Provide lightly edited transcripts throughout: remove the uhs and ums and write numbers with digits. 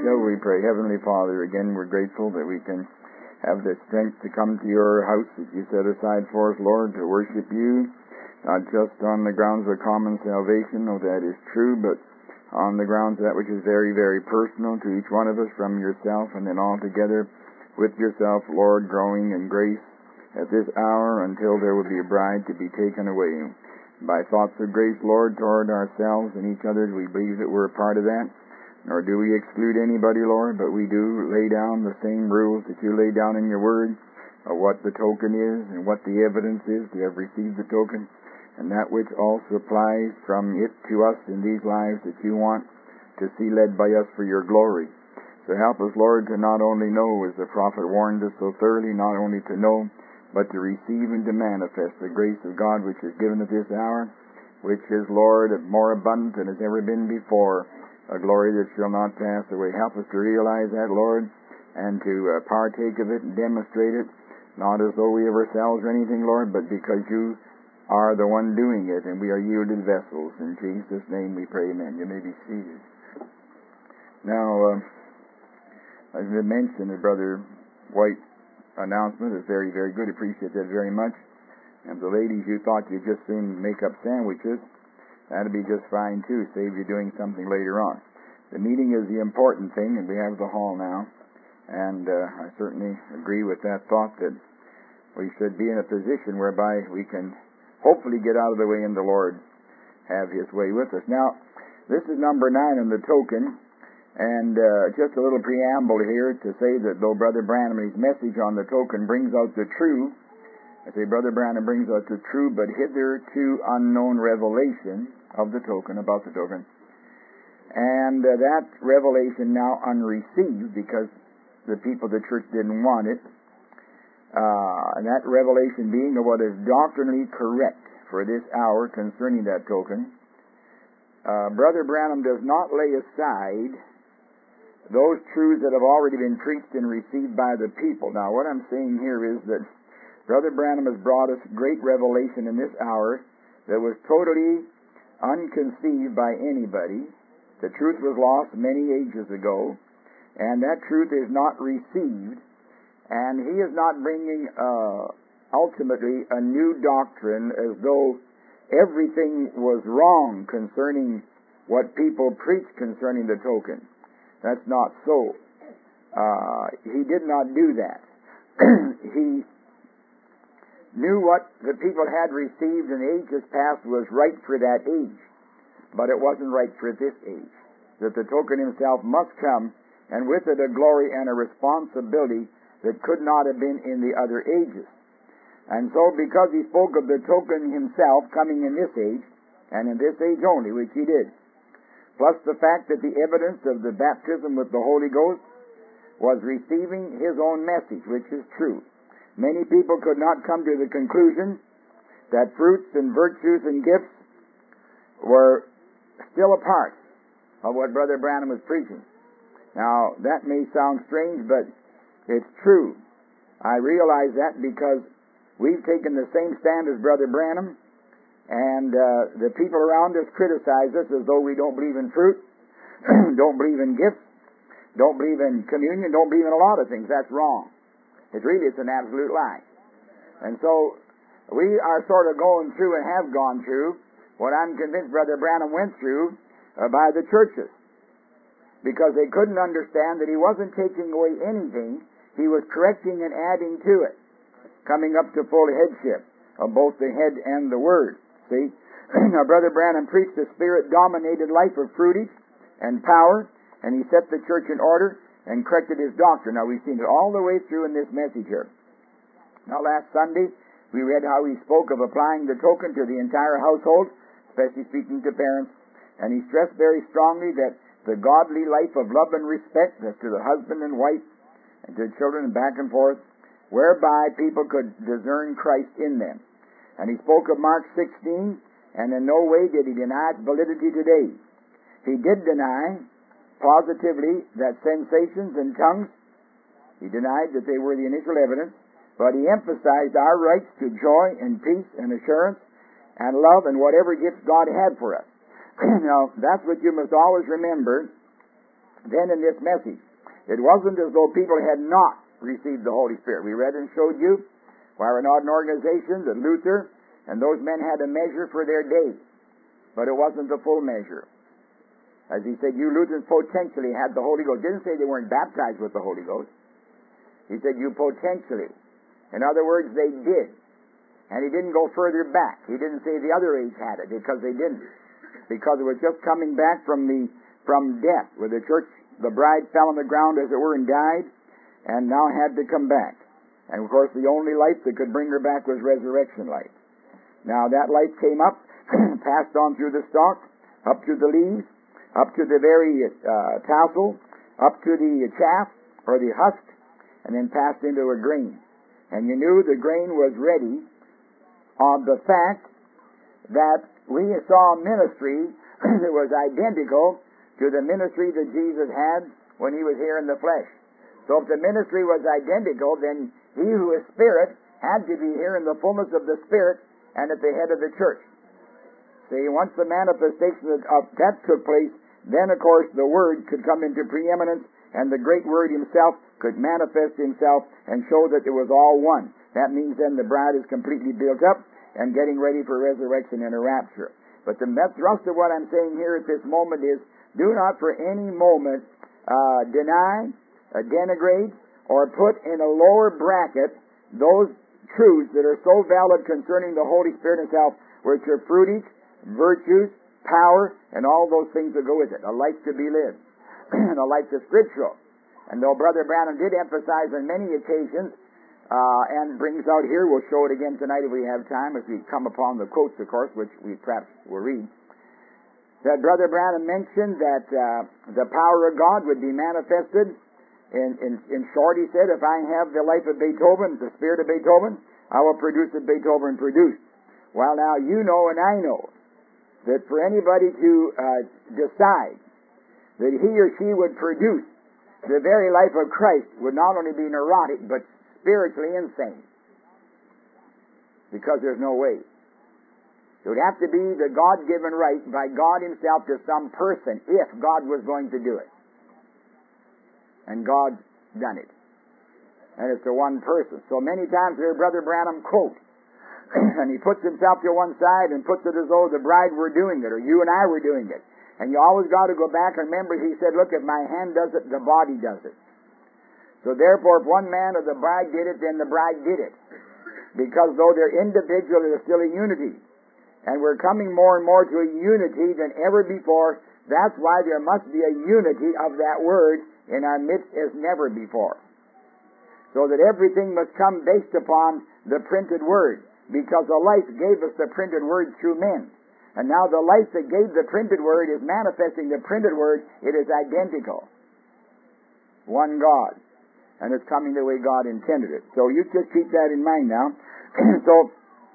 Shall we pray? Heavenly Father, again we're grateful that we can have the strength to come to your house that you set aside for us, Lord, to worship you, not just on the grounds of common salvation, though that is true, but on the grounds of that which is very, very personal to each one of us from yourself, and then all together with yourself, Lord, growing in grace at this hour until there will be a bride to be taken away. By thoughts of grace, Lord, toward ourselves and each other, we believe that we're a part of that. Nor do we exclude anybody, Lord, but we do lay down the same rules that you lay down in your word of what the token is and what the evidence is to have received the token, and that which also applies from it to us in these lives that you want to see led by us for your glory. So help us, Lord, to not only know, as the prophet warned us so thoroughly, not only to know, but to receive and to manifest the grace of God which is given at this hour, which is, Lord, more abundant than has ever been before, a glory that shall not pass away. Help us to realize that, Lord, and to partake of it and demonstrate it, not as though we of ourselves or anything, Lord, but because you are the one doing it, and we are yielded vessels. In Jesus' name we pray, amen. You may be seated. Now, as I mentioned, the Brother White announcement is very, very good. Appreciate that very much. And the ladies, you thought you'd just soon make up sandwiches. That'd be just fine, too. Save you doing something later on. The meeting is the important thing, and we have the hall now. And I certainly agree with that thought that we should be in a position whereby we can hopefully get out of the way and the Lord have His way with us. Now, this is number 9 in the token, and just a little preamble here to say that though Brother Branham, his message on the token brings out the true, I say Brother Branham brings out the true but hitherto unknown revelation of the token, about the token, and that revelation now unreceived because the people of the church didn't want it, and that revelation being of what is doctrinally correct for this hour concerning that token. Brother Branham does not lay aside those truths that have already been preached and received by the people. Now, what I'm saying here is that Brother Branham has brought us great revelation in this hour that was totally unconceived by anybody. The truth was lost many ages ago, and that truth is not received, and he is not bringing ultimately a new doctrine as though everything was wrong concerning what people preach concerning the token. That's not so. He did not do that. He knew what the people had received in ages past was right for that age, but it wasn't right for this age. That the token himself must come, and with it a glory and a responsibility that could not have been in the other ages. And so because he spoke of the token himself coming in this age, and in this age only, which he did, plus the fact that the evidence of the baptism with the Holy Ghost was receiving his own message, which is true. Many people could not come to the conclusion that fruits and virtues and gifts were still a part of what Brother Branham was preaching. Now, that may sound strange, but it's true. I realize that because we've taken the same stand as Brother Branham, and the people around us criticize us as though we don't believe in fruit, don't believe in gifts, don't believe in communion, don't believe in a lot of things. That's wrong. It's an absolute lie. And so we are sort of going through and have gone through what I'm convinced Brother Branham went through by the churches, because they couldn't understand that he wasn't taking away anything. He was correcting and adding to it, coming up to full headship of both the head and the word. See? Now, Brother Branham preached a Spirit-dominated life of fruitage and power, and he set the church in order and corrected his doctrine. Now, we've seen it all the way through in this message here. Now, last Sunday, we read how he spoke of applying the token to the entire household, especially speaking to parents, and he stressed very strongly that the godly life of love and respect, as to the husband and wife, and to children and back and forth, whereby people could discern Christ in them. And he spoke of Mark 16, and in no way did he deny its validity today. He did deny positively that sensations and tongues, he denied that they were the initial evidence, but he emphasized our rights to joy and peace and assurance and love and whatever gifts God had for us. Now, that's what you must always remember then in this message. It wasn't as though people had not received the Holy Spirit. We read and showed you, while we're not an organization, that Luther and those men had a measure for their day, but it wasn't the full measure. As he said, you Lutherans potentially had the Holy Ghost. He didn't say they weren't baptized with the Holy Ghost. He said you potentially. In other words, they did. And he didn't go further back. He didn't say the other age had it, because they didn't. Because it was just coming back from death, where the church, the bride fell on the ground, as it were, and died, and now had to come back. And of course, the only life that could bring her back was resurrection life. Now that life came up, passed on through the stalk, up to the leaves, up to the very tassel, up to the chaff, or the husk, and then passed into a grain. And you knew the grain was ready on the fact that we saw a ministry that was identical to the ministry that Jesus had when he was here in the flesh. So if the ministry was identical, then he who is Spirit had to be here in the fullness of the Spirit and at the head of the church. See, once the manifestation of that took place, then of course the Word could come into preeminence, and the great Word himself could manifest himself and show that it was all one. That means then the bride is completely built up and getting ready for resurrection and a rapture. But the thrust of what I'm saying here at this moment is, do not for any moment deny, denigrate, or put in a lower bracket those truths that are so valid concerning the Holy Spirit himself, which are fruitage, virtues, power, and all those things that go with it. A life to be lived. And a life that's scriptural. And though Brother Branham did emphasize on many occasions, and brings out here, we'll show it again tonight if we have time, as we come upon the quotes, of course, which we perhaps will read, that Brother Branham mentioned that the power of God would be manifested. In short, he said, if I have the life of Beethoven, the spirit of Beethoven, I will produce what Beethoven produced. Well, now you know and I know that for anybody to decide that he or she would produce the very life of Christ would not only be neurotic, but spiritually insane. Because there's no way. It would have to be the God-given right by God himself to some person, if God was going to do it. And God's done it. And it's to one person. So many times there Brother Branham quote, and he puts himself to one side and puts it as though the bride were doing it, or you and I were doing it. And you always got to go back and remember, he said, look, if my hand does it, the body does it. So therefore, if one man or the bride did it, then the bride did it. Because though they're individual, they're still a unity. And we're coming more and more to a unity than ever before. That's why there must be a unity of that word in our midst as never before. So that everything must come based upon the printed word. Because the life gave us the printed word through men. And now the life that gave the printed word is manifesting the printed word. It is identical. One God. And it's coming the way God intended it. So you just keep that in mind now. So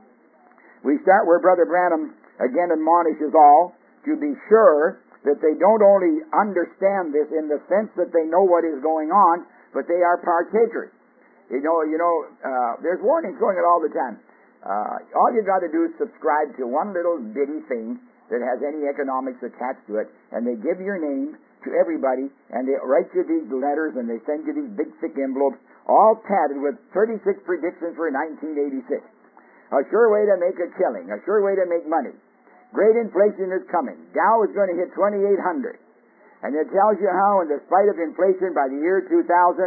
we start where Brother Branham again admonishes all to be sure that they don't only understand this in the sense that they know what is going on, but they are partakers. You know, there's warnings going on all the time. All you got to do is subscribe to one little bitty thing that has any economics attached to it, and they give your name to everybody, and they write you these letters, and they send you these big thick envelopes, all padded with 36 predictions for 1986. A sure way to make a killing, a sure way to make money. Great inflation is coming. Dow is going to hit 2,800. And it tells you how, in spite of inflation, by the year 2000,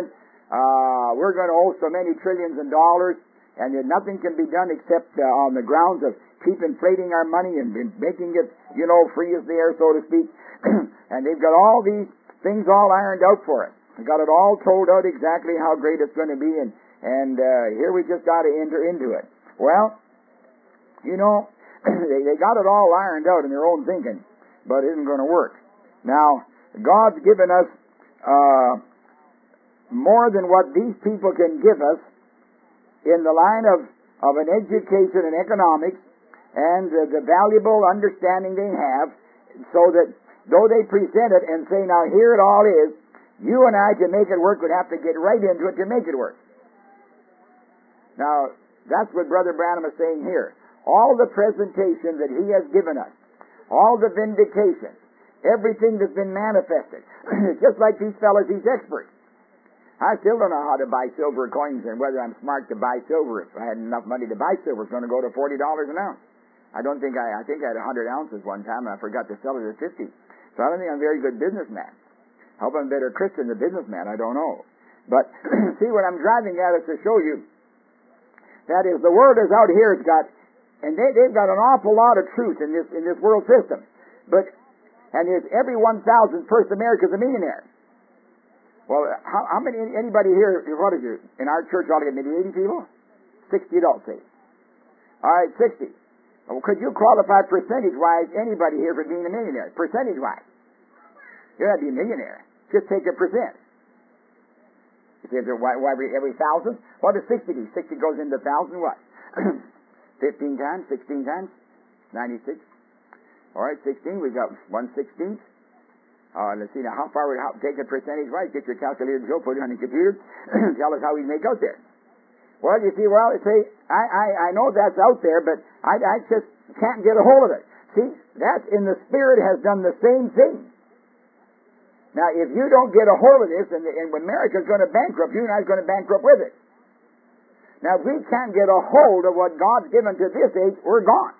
we're going to owe so many trillions of dollars, and that nothing can be done except on the grounds of keep inflating our money and making it, free as the air, so to speak. And they've got all these things all ironed out for us. They've got it all told out exactly how great it's going to be, and here we just got to enter into it. Well, they got it all ironed out in their own thinking, but it isn't going to work. Now, God's given us more than what these people can give us in the line of an education in economics and the valuable understanding they have, so that though they present it and say, now here it all is, you and I, to make it work, would have to get right into it to make it work. Now, that's what Brother Branham is saying here. All the presentation that he has given us, all the vindication, Everything that's been manifested. It's just like these fellas, these experts. I still don't know how to buy silver coins and whether I'm smart to buy silver. If I had enough money to buy silver, it's going to go to $40 an ounce. I think I had 100 ounces one time, and I forgot to sell it at 50. So I don't think I'm a very good businessman. Hope I'm a better Christian than businessman, I don't know. But see, what I'm driving at is to show you that is, the world is out here, they've got an awful lot of truth in this world system. And every 1,000th person in America is a millionaire. Well, how many, anybody here, what is it, in our church ought to get maybe 80 people? 60 adults, say. All right, 60. Well, could you qualify percentage-wise anybody here for being a millionaire? Percentage-wise. You're not be a millionaire. Just take a percent. You say, every 1,000? What does 60 do? 60 goes into 1,000, what? 15 times, 16 times? 96. All right, 16, we've got 1/16. Let's see now, take a percentage-wise. Get your calculator, Joe, put it on the computer. Tell us how we make out there. Well, you see, I know that's out there, but I just can't get a hold of it. See, that in the Spirit has done the same thing. Now, if you don't get a hold of this, and when America's going to bankrupt, you and I are going to bankrupt with it. Now, if we can't get a hold of what God's given to this age, we're gone.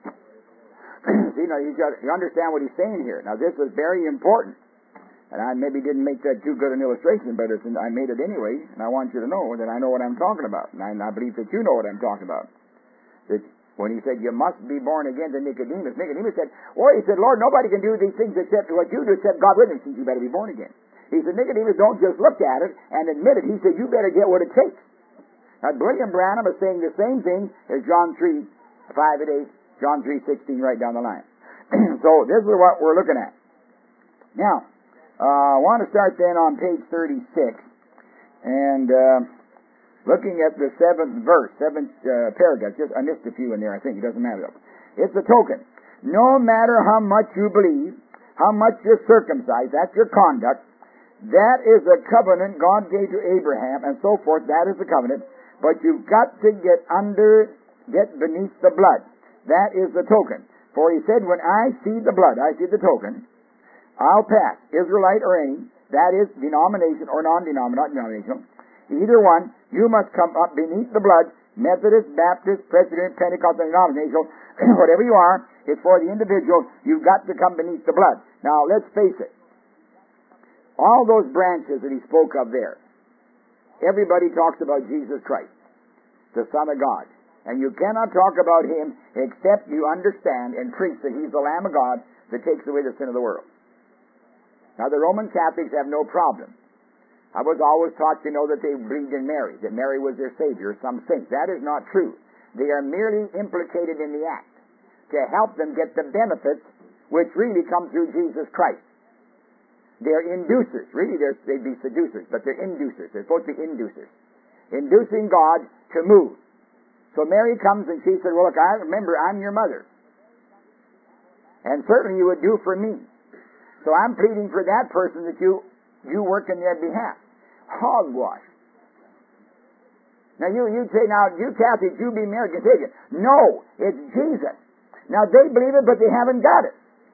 See, now you understand what he's saying here. Now, this is very important. And I maybe didn't make that too good an illustration, but I made it anyway, and I want you to know that I know what I'm talking about. And I believe that you know what I'm talking about. That when he said, you must be born again to Nicodemus said, Lord, nobody can do these things except what you do, except God with him, since you better be born again. He said, Nicodemus, don't just look at it and admit it. He said, you better get what it takes. Now, William Branham is saying the same thing as John 3:5-8, John 3:16, right down the line. So this is what we're looking at. Now, I want to start then on page 36, and looking at the 7th verse, 7th paragraph. I missed a few in there, I think. It doesn't matter. It's a token. No matter how much you believe, how much you're circumcised, that's your conduct, that is a covenant God gave to Abraham, and so forth. That is the covenant. But you've got to get beneath the blood. That is the token. For he said, when I see the blood, I see the token, I'll pass. Israelite or any, that is denomination or non-denominational, either one, you must come up beneath the blood, Methodist, Baptist, Presbyterian, Pentecostal, denominational, whatever you are, it's for the individual, you've got to come beneath the blood. Now, let's face it. All those branches that he spoke of there, everybody talks about Jesus Christ, the Son of God. And you cannot talk about him except you understand and preach that he's the Lamb of God that takes away the sin of the world. Now, the Roman Catholics have no problem. I was always taught to know that they believed in Mary, that Mary was their Savior, some saint. That is not true. They are merely implicated in the act to help them get the benefits which really come through Jesus Christ. They're inducers. Really, they'd be seducers, but they're inducers. They're supposed to be inducers. Inducing God to move. So Mary comes and she said, well, look, I remember I'm your mother. And certainly you would do for me. So I'm pleading for that person that you work in their behalf. Hogwash. Now you say, now you Catholics, you be Mary, can take it. No, it's Jesus. Now they believe it, but they haven't got it.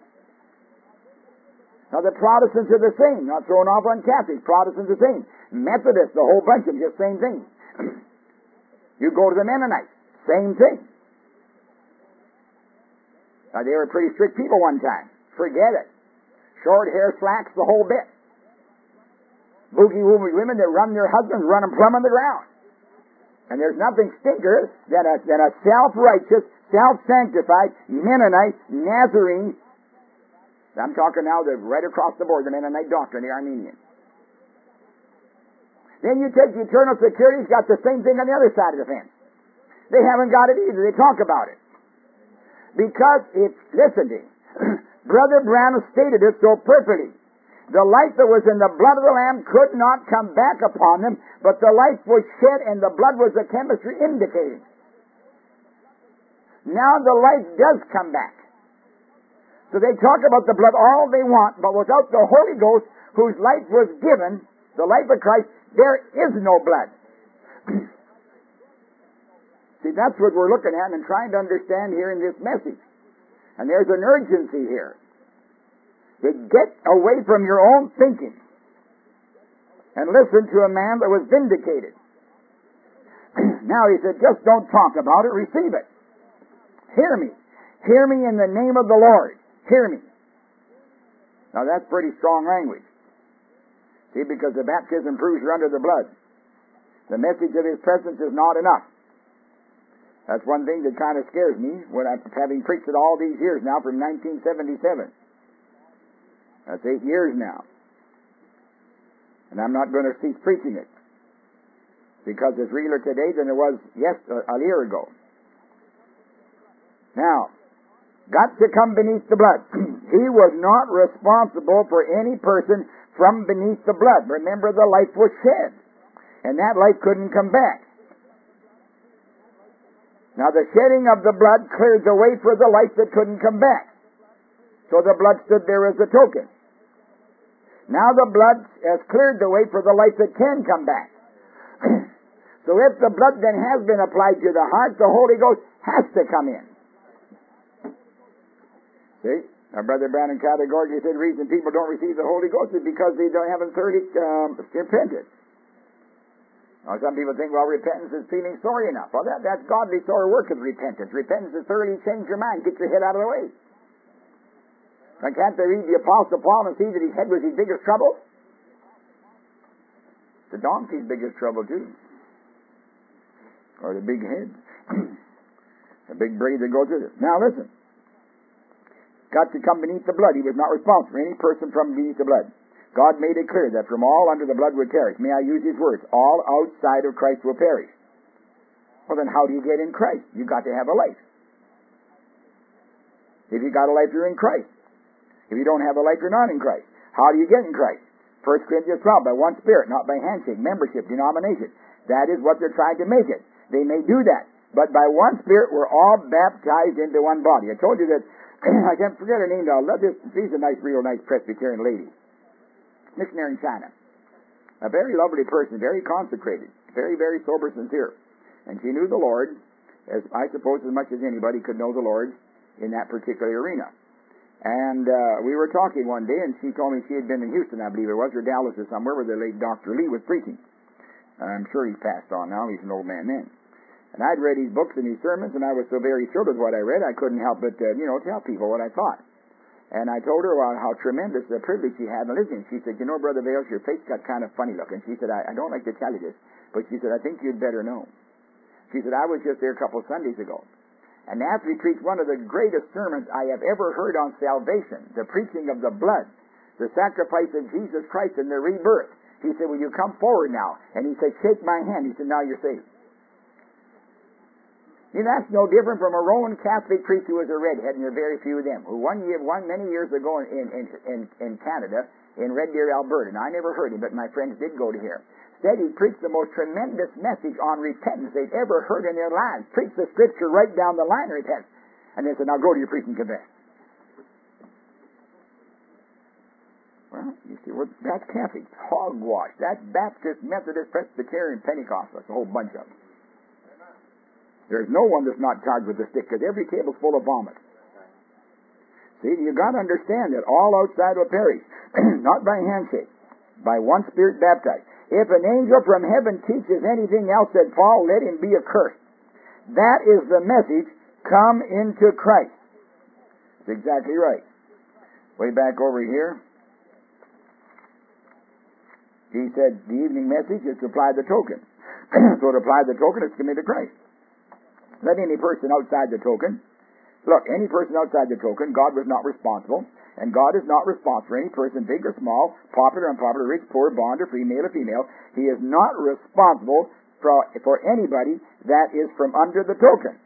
Now the Protestants are the same, not thrown off on Catholics. Protestants are the same. Methodists, the whole bunch of them, just same thing. You go to the Mennonites, same thing. Now they were pretty strict people one time. Forget it. Short hair, slacks, the whole bit. Boogie-woogie women that run their husbands, run them plumb on the ground. And there's nothing stinker than a self-righteous, self-sanctified Mennonite, Nazarene. I'm talking now right across the board, the Mennonite doctrine, the Armenian. Then you take the eternal security, it's got the same thing on the other side of the fence. They haven't got it either. They talk about it. Because listen to me. Brother Branham stated it so perfectly. The life that was in the blood of the Lamb could not come back upon them, but the life was shed and the blood was the chemistry indicating. Now the life does come back. So they talk about the blood all they want, but without the Holy Ghost, whose life was given, the life of Christ, there is no blood. See, that's what we're looking at and trying to understand here in this message. And there's an urgency here. to get away from your own thinking and listen to a man that was vindicated. Now he said, just don't talk about it, receive it. Hear me. Hear me in the name of the Lord. Hear me. Now that's pretty strong language. See, because the baptism proves you're under the blood. The message of His presence is not enough. That's one thing that kind of scares me when I'm having preached it all these years now from 1977. That's 8 years now. And I'm not going to cease preaching it. Because it's realer today than it was a year ago. Now, got to come beneath the blood. He was not responsible for any person from beneath the blood. Remember, the life was shed. And that life couldn't come back. Now, the shedding of the blood cleared the way for the life that couldn't come back. So the blood stood there as a token. Now the blood has cleared the way for the life that can come back. So if the blood then has been applied to the heart, the Holy Ghost has to come in. See? Now, Brother Branham categorically said the reason people don't receive the Holy Ghost is because they haven't thoroughly repented. Now, some people think, well, repentance is feeling sorry enough. Well, that's godly sort of work of repentance. Repentance is thoroughly change your mind, get your head out of the way. Now, can't they read the Apostle Paul and see that his head was his biggest trouble? The donkey's biggest trouble, too. Or the big head. The big braid that goes with it. Now, listen. Got to come beneath the blood. He was not responsible for any person from beneath the blood. God made it clear that from all under the blood would perish. May I use His words? All outside of Christ will perish. Well, then how do you get in Christ? You've got to have a life. If you got a life, you're in Christ. If you don't have a life, you're not in Christ. How do you get in Christ? 1 Corinthians 12, by one Spirit, not by handshake, membership, denomination. That is what they're trying to make it. They may do that. But by one Spirit, we're all baptized into one body. I told you that, I can't forget her name now. She's a real nice Presbyterian lady. Missionary in China. A very lovely person, very consecrated, very, very sober, sincere. And she knew the Lord, as I suppose as much as anybody could know the Lord in that particular arena. And we were talking one day, and she told me she had been in Houston, I believe it was, or Dallas or somewhere, where the late Dr. Lee was preaching. I'm sure he's passed on now. He's an old man then. And I'd read his books and his sermons, and I was so very thrilled with what I read, I couldn't help but, tell people what I thought. And I told her how tremendous a privilege she had in listening. She said, Brother Vales, your face got kind of funny looking. She said, I don't like to tell you this, but she said, I think you'd better know. She said, I was just there a couple of Sundays ago. And after he preached one of the greatest sermons I have ever heard on salvation, the preaching of the blood, the sacrifice of Jesus Christ and the rebirth, he said, will you come forward now? And he said, shake my hand. He said, now you're saved. That's no different from a Roman Catholic priest who was a redhead, and there are very few of them, who many years ago in Canada, in Red Deer, Alberta, and I never heard him, but my friends did go to hear. Said he preached the most tremendous message on repentance they'd ever heard in their lives. Preached the Scripture right down the line of repentance. And they said, now go to your priest and confess. Well, you see, that's Catholic. Hogwash. That's Baptist, Methodist, Presbyterian, Pentecostal. That's a whole bunch of them. There's no one that's not charged with the stick, because every table's full of vomit. See, you've got to understand that all outside will perish, not by handshake, by one Spirit baptized. If an angel from heaven teaches anything else, said Paul, let him be accursed. That is the message, come into Christ. That's exactly right. Way back over here, he said the evening message is to apply the token. So to apply the token is to commit to Christ. Let any person outside the token, any person outside the token, God was not responsible, and God is not responsible for any person, big or small, popular, unpopular, rich, poor, bond or free, male or female. He is not responsible for anybody that is from under the token.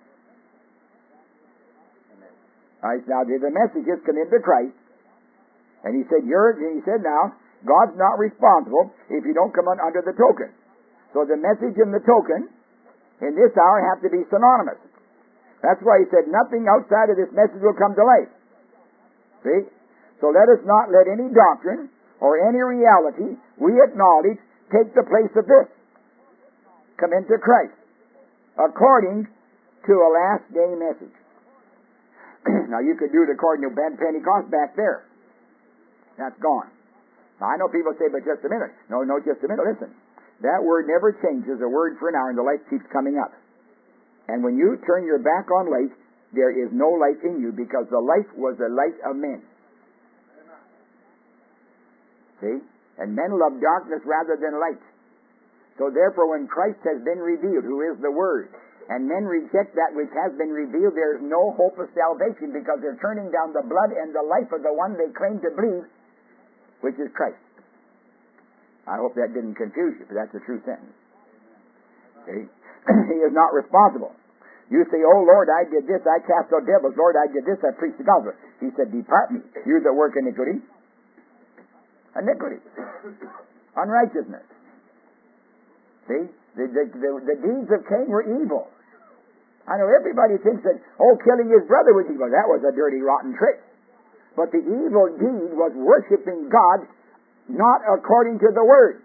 All right, now the message is come into Christ, and he said, now, God's not responsible if you don't come under the token. So the message and the token in this hour have to be synonymous. That's why he said nothing outside of this message will come to life. See? So let us not let any doctrine or any reality we acknowledge take the place of this. Come into Christ according to a last day message. Now you could do it according to Pentecost back there. That's gone. Now, I know people say, but just a minute. No, just a minute. Listen. That word never changes a word for an hour, and the light keeps coming up. And when you turn your back on light, there is no light in you, because the light was the light of men. See? And men love darkness rather than light. So therefore, when Christ has been revealed, who is the Word, and men reject that which has been revealed, there is no hope of salvation, because they're turning down the blood and the life of the one they claim to believe, which is Christ. I hope that didn't confuse you, but that's a true sentence. See? He is not responsible. You say, oh Lord, I did this, I cast out devils. Lord, I did this, I preached the gospel. He said, depart me, you that work iniquity. Iniquity. Unrighteousness. See? The deeds of Cain were evil. I know everybody thinks that, killing his brother was evil. That was a dirty, rotten trick. But the evil deed was worshiping God not according to the Word.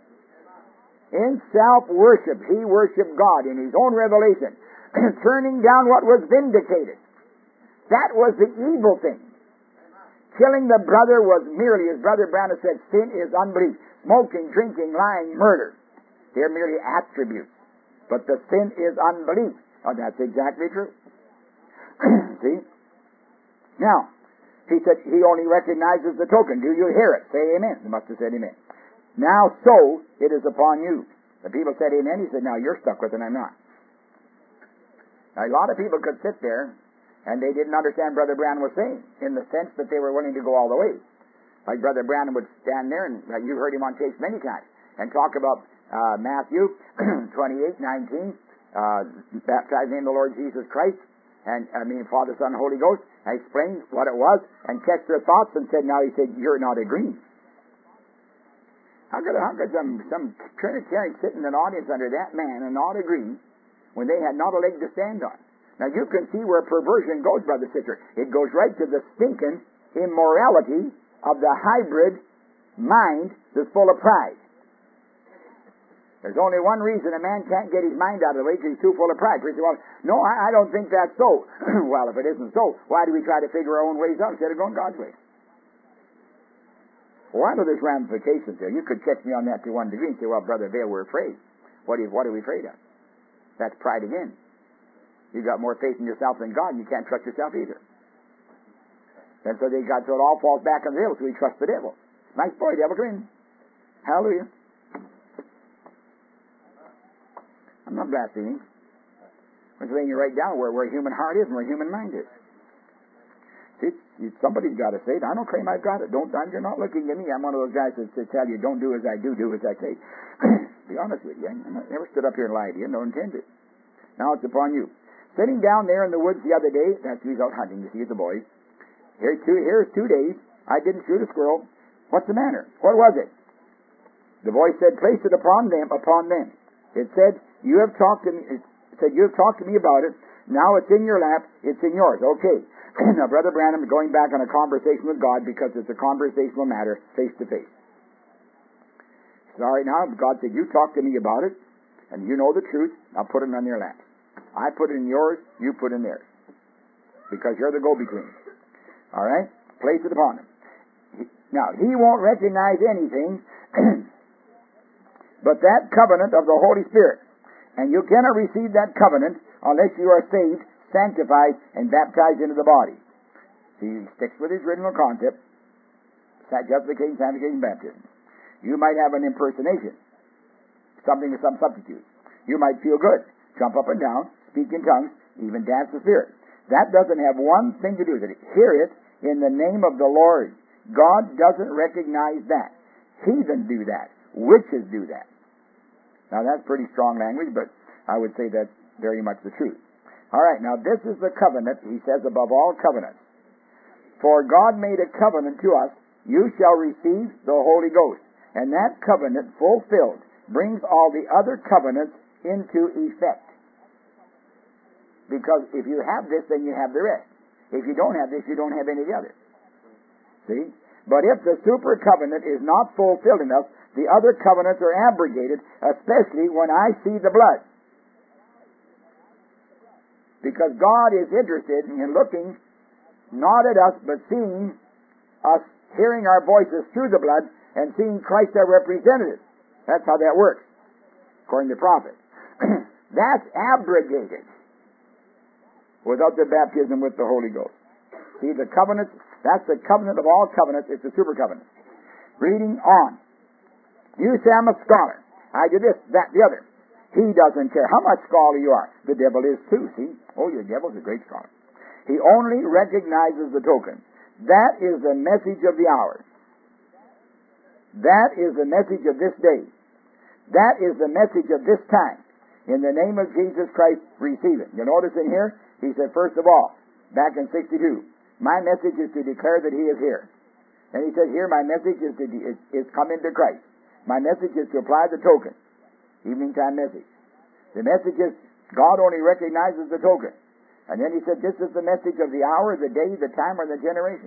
In self-worship, he worshiped God in his own revelation, turning down what was vindicated. That was the evil thing. Killing the brother was merely, as Brother Branham said, sin is unbelief. Smoking, drinking, lying, murder. They're merely attributes. But the sin is unbelief. Oh, that's exactly true. See? Now, he said he only recognizes the token. Do you hear it? Say amen. He must have said amen. Now so it is upon you. The people said amen. He said, now you're stuck with it, I'm not. Now, a lot of people could sit there and they didn't understand Brother Branham was saying, in the sense that they were willing to go all the way. Like Brother Branham would stand there, and you've heard him on tapes many times, and talk about Matthew 28:19, baptized in the Lord Jesus Christ, and Father, Son, Holy Ghost. I explained what it was and catch their thoughts and said, now he said, you're not agreeing. How could some Trinitarian sit in an audience under that man and not agree when they had not a leg to stand on? Now you can see where perversion goes, brother, sister. It goes right to the stinking immorality of the hybrid mind that's full of pride. There's only one reason a man can't get his mind out of the way, because he's too full of pride. He says, well, no, I don't think that's so. Well, if it isn't so, why do we try to figure our own ways out instead of going God's way? Well, I know there's ramifications there. You could catch me on that to one degree and say, well, Brother Vail, we're afraid. What are we afraid of? That's pride again. You've got more faith in yourself than God, and you can't trust yourself either. And so it all falls back on the devil, so we trust the devil. Nice boy, devil, come in. Hallelujah. I'm not blaspheming. I'm saying you write down where human heart is and where human mind is. See, somebody's got to say it. I don't claim I've got it. You're not looking at me. I'm one of those guys that tell you, don't do as I do as I say. Be honest with you. I never stood up here and lied to you. No intended. Now it's upon you. Sitting down there in the woods the other day, that's he's out hunting, you see, the boys. Here's 2 days. I didn't shoot a squirrel. What's the matter? What was it? The boy said, place it upon them. It said, you have talked to me. It said, you have talked to me about it. Now it's in your lap. It's in yours. Okay. Now, Brother Branham is going back on a conversation with God, because it's a conversational matter, face to face. Sorry, now God said, you talk to me about it, and you know the truth. I'll put it on your lap. I put it in yours, you put it in theirs, because you're the go-between. All right? Place it upon him. Now, he won't recognize anything but that covenant of the Holy Spirit. And you cannot receive that covenant unless you are saved, sanctified, and baptized into the body. See, he sticks with his original concept, justification, sanctification, baptism. You might have an impersonation, some substitute. You might feel good, jump up and down, speak in tongues, even dance the Spirit. That doesn't have one thing to do with it. Hear it in the name of the Lord. God doesn't recognize that. Heathens do that. Witches do that. Now that's pretty strong language, but I would say that's very much the truth. All right, now this is the covenant, he says, above all covenants. For God made a covenant to us, you shall receive the Holy Ghost. And that covenant, fulfilled, brings all the other covenants into effect. Because if you have this, then you have the rest. If you don't have this, you don't have any of the other. See? But if the super covenant is not fulfilled enough, the other covenants are abrogated, especially when I see the blood. Because God is interested in looking not at us, but seeing us hearing our voices through the blood and seeing Christ our representative. That's how that works, according to the prophet. That's abrogated without the baptism with the Holy Ghost. See, the covenant, that's the covenant of all covenants. It's the super covenant. Reading on. You say I'm a scholar. I do this, that, the other. He doesn't care how much scholar you are. The devil is too, see? Oh, the devil's a great scholar. He only recognizes the token. That is the message of the hour. That is the message of this day. That is the message of this time. In the name of Jesus Christ, receive it. You notice in here, he said, first of all, back in 62, my message is to declare that he is here. And he said here, my message is come into Christ. My message is to apply the token. Evening time message. The message is God only recognizes the token. And then he said, this is the message of the hour, the day, the time, or the generation.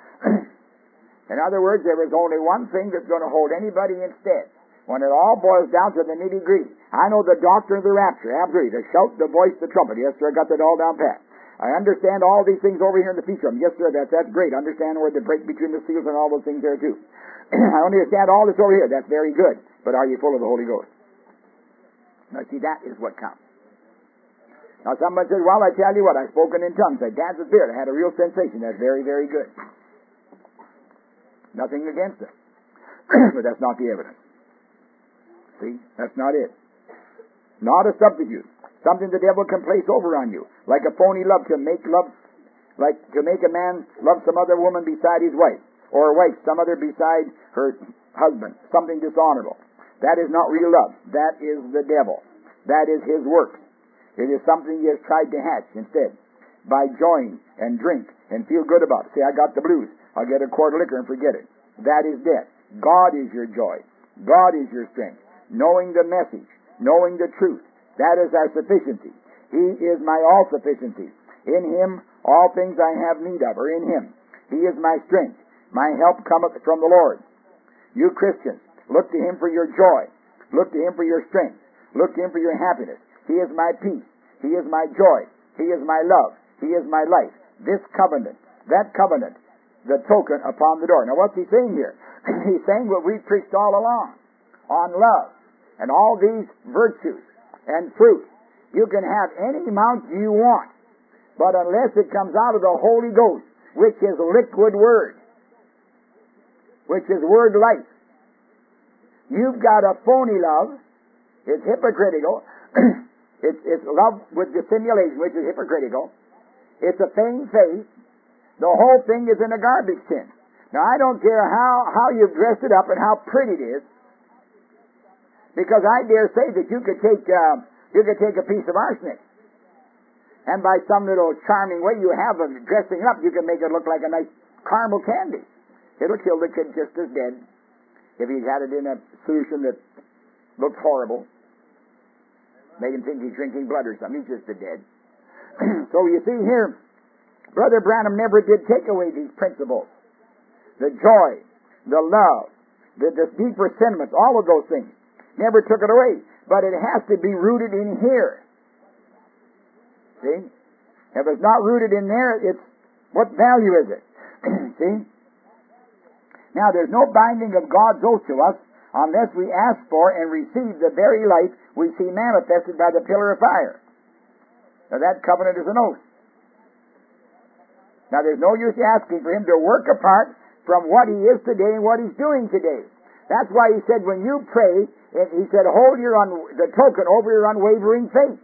In other words, there is only one thing that's going to hold anybody instead. When it all boils down to the nitty-gritty. I know the doctrine of the rapture, absolutely. The shout, the voice, the trumpet. Yes, sir, I got that all down pat. I understand all these things over here in the future. Yes, sir, that's great. I understand where the break between the seals and all those things there, too. I understand all this over here. That's very good. But are you full of the Holy Ghost? Now, see, that is what counts. Now, someone says, well, I tell you what, I've spoken in tongues. I danced with spirit. I had a real sensation. That's very, very good. Nothing against it. But that's not the evidence. See? That's not it. Not a substitute. Something the devil can place over on you. Like a phony love to make love, like to make a man love some other woman beside his wife. Or a wife, some other beside her husband. Something dishonorable. That is not real love. That is the devil. That is his work. It is something he has tried to hatch instead. By join and drink and feel good about it. Say, I got the blues. I'll get a quart of liquor and forget it. That is death. God is your joy. God is your strength. Knowing the message. Knowing the truth. That is our sufficiency. He is my all-sufficiency. In him all things I have need of are in him. He is my strength. My help cometh from the Lord. You Christians, look to him for your joy. Look to him for your strength. Look to him for your happiness. He is my peace. He is my joy. He is my love. He is my life. This covenant, that covenant, the token upon the door. Now what's he saying here? He's saying what we've preached all along on love and all these virtues and fruit. You can have any amount you want, but unless it comes out of the Holy Ghost, which is liquid word, which is word life, you've got a phony love. It's hypocritical. It's love with dissimulation, which is hypocritical. It's a feigned faith. The whole thing is in a garbage tin. Now, I don't care how you've dressed it up and how pretty it is, because I dare say that you could take a piece of arsenic, and by some little charming way you have of dressing it up, you can make it look like a nice caramel candy. It'll kill the kid just as dead if he's had it in a solution that looks horrible. Made him think he's drinking blood or something. He's just a dead. So you see here, Brother Branham never did take away these principles. The joy, the love, the deeper sentiments, all of those things. Never took it away. But it has to be rooted in here. See? If it's not rooted in there, what value is it? See? Now, there's no binding of God's oath to us unless we ask for and receive the very life we see manifested by the pillar of fire. Now, that covenant is an oath. Now, there's no use asking for him to work apart from what he is today and what he's doing today. That's why he said, when you pray, he said, hold the token over your unwavering faith.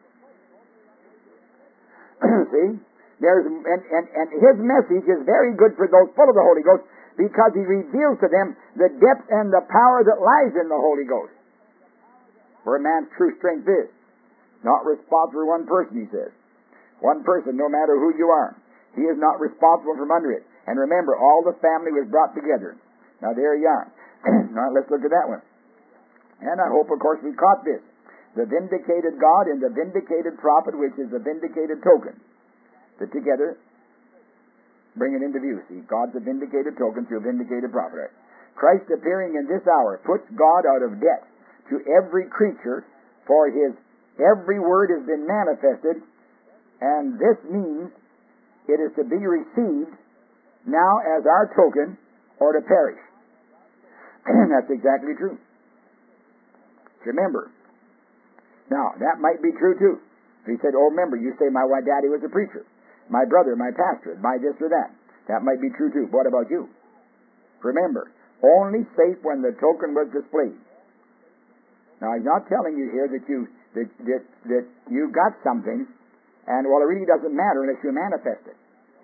See? And his message is very good for those full of the Holy Ghost, because he reveals to them the depth and the power that lies in the Holy Ghost. Where a man's true strength is. Not responsible for one person, he says. One person, no matter who you are. He is not responsible from under it. And remember, all the family was brought together. Now there you are. Now let's look at that one. And I hope, of course, we caught this. The vindicated God and the vindicated prophet, which is the vindicated token. That together bring it into view. See, God's a vindicated token through a vindicated prophet. Christ appearing in this hour puts God out of debt to every creature, for his every word has been manifested, and this means it is to be received now as our token or to perish. That's exactly true. Remember. Now, that might be true too. He said, oh, remember, you say my daddy was a preacher, my brother, my pastor, my this or that. That might be true too. What about you? Remember, only safe when the token was displayed. Now, he's not telling you here that you got something, and well, it really doesn't matter unless you manifest it.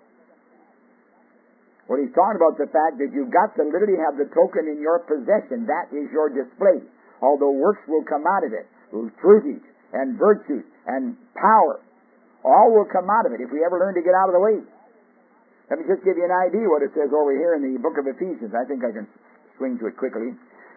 What he's talking about the fact that you've got to literally have the token in your possession. That is your display. Although works will come out of it, fruitage and virtues and power, all will come out of it if we ever learn to get out of the way. Let me just give you an idea what it says over here in the book of Ephesians. I think I can swing to it quickly.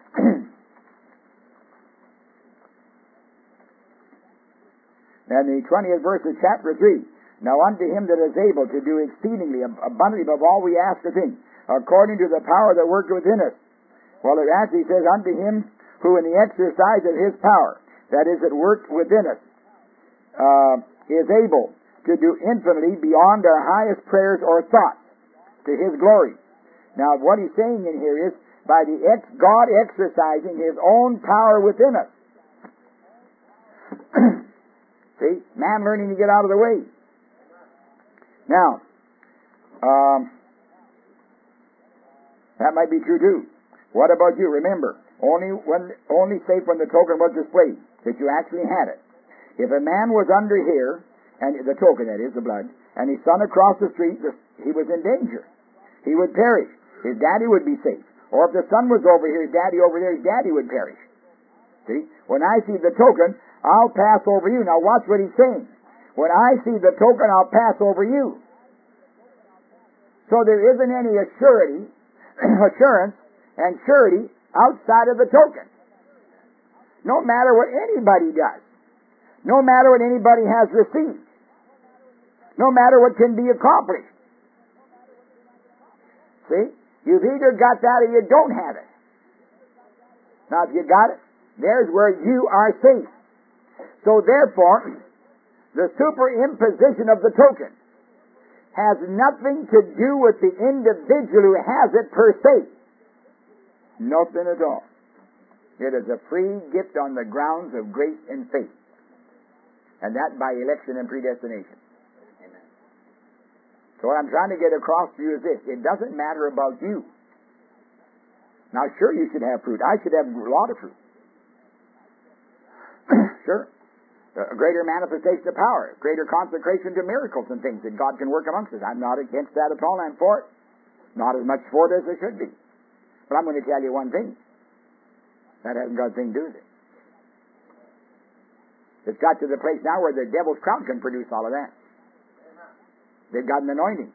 And the 20th verse of chapter 3. Now unto him that is able to do exceedingly abundantly above all we ask or think, according to the power that worketh within us. Well, it actually says, unto him who in the exercise of his power, that is at work within us, is able to do infinitely beyond our highest prayers or thoughts, to his glory. Now, what he's saying in here is, by the God exercising his own power within us. See, man learning to get out of the way. Now, that might be true too. What about you? Remember, only safe when the token was displayed, that you actually had it. If a man was under here, and the token, that is, the blood, and his son across the street, he was in danger. He would perish. His daddy would be safe. Or if the son was over here, his daddy over there, his daddy would perish. See? When I see the token, I'll pass over you. Now watch what he's saying. When I see the token, I'll pass over you. So there isn't any assurance and surety outside of the token. No matter what anybody does. No matter what anybody has received. No matter what can be accomplished. See? You've either got that or you don't have it. Now if you got it, there's where you are safe. So therefore, the superimposition of the token has nothing to do with the individual who has it per se. Nothing at all. It is a free gift on the grounds of grace and faith. And that by election and predestination. Amen. So what I'm trying to get across to you is this. It doesn't matter about you. Now sure you should have fruit. I should have a lot of fruit. Sure. A greater manifestation of power. Greater consecration to miracles and things that God can work amongst us. I'm not against that at all. I'm for it. Not as much for it as I should be. But I'm going to tell you one thing. That hasn't got a thing to do with it. It's got to the place now where the devil's crown can produce all of that. They've got an anointing.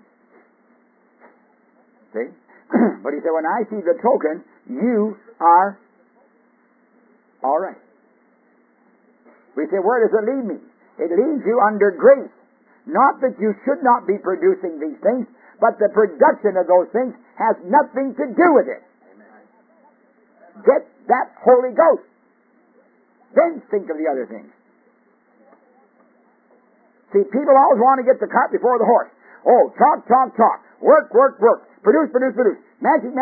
See? But he said, when I see the token, you are all right. We say, where does it lead me? It leads you under grace. Not that you should not be producing these things, but the production of those things has nothing to do with it. Get that Holy Ghost. Then think of the other things. See, people always want to get the cart before the horse. Oh, talk. Work. Produce. Magic.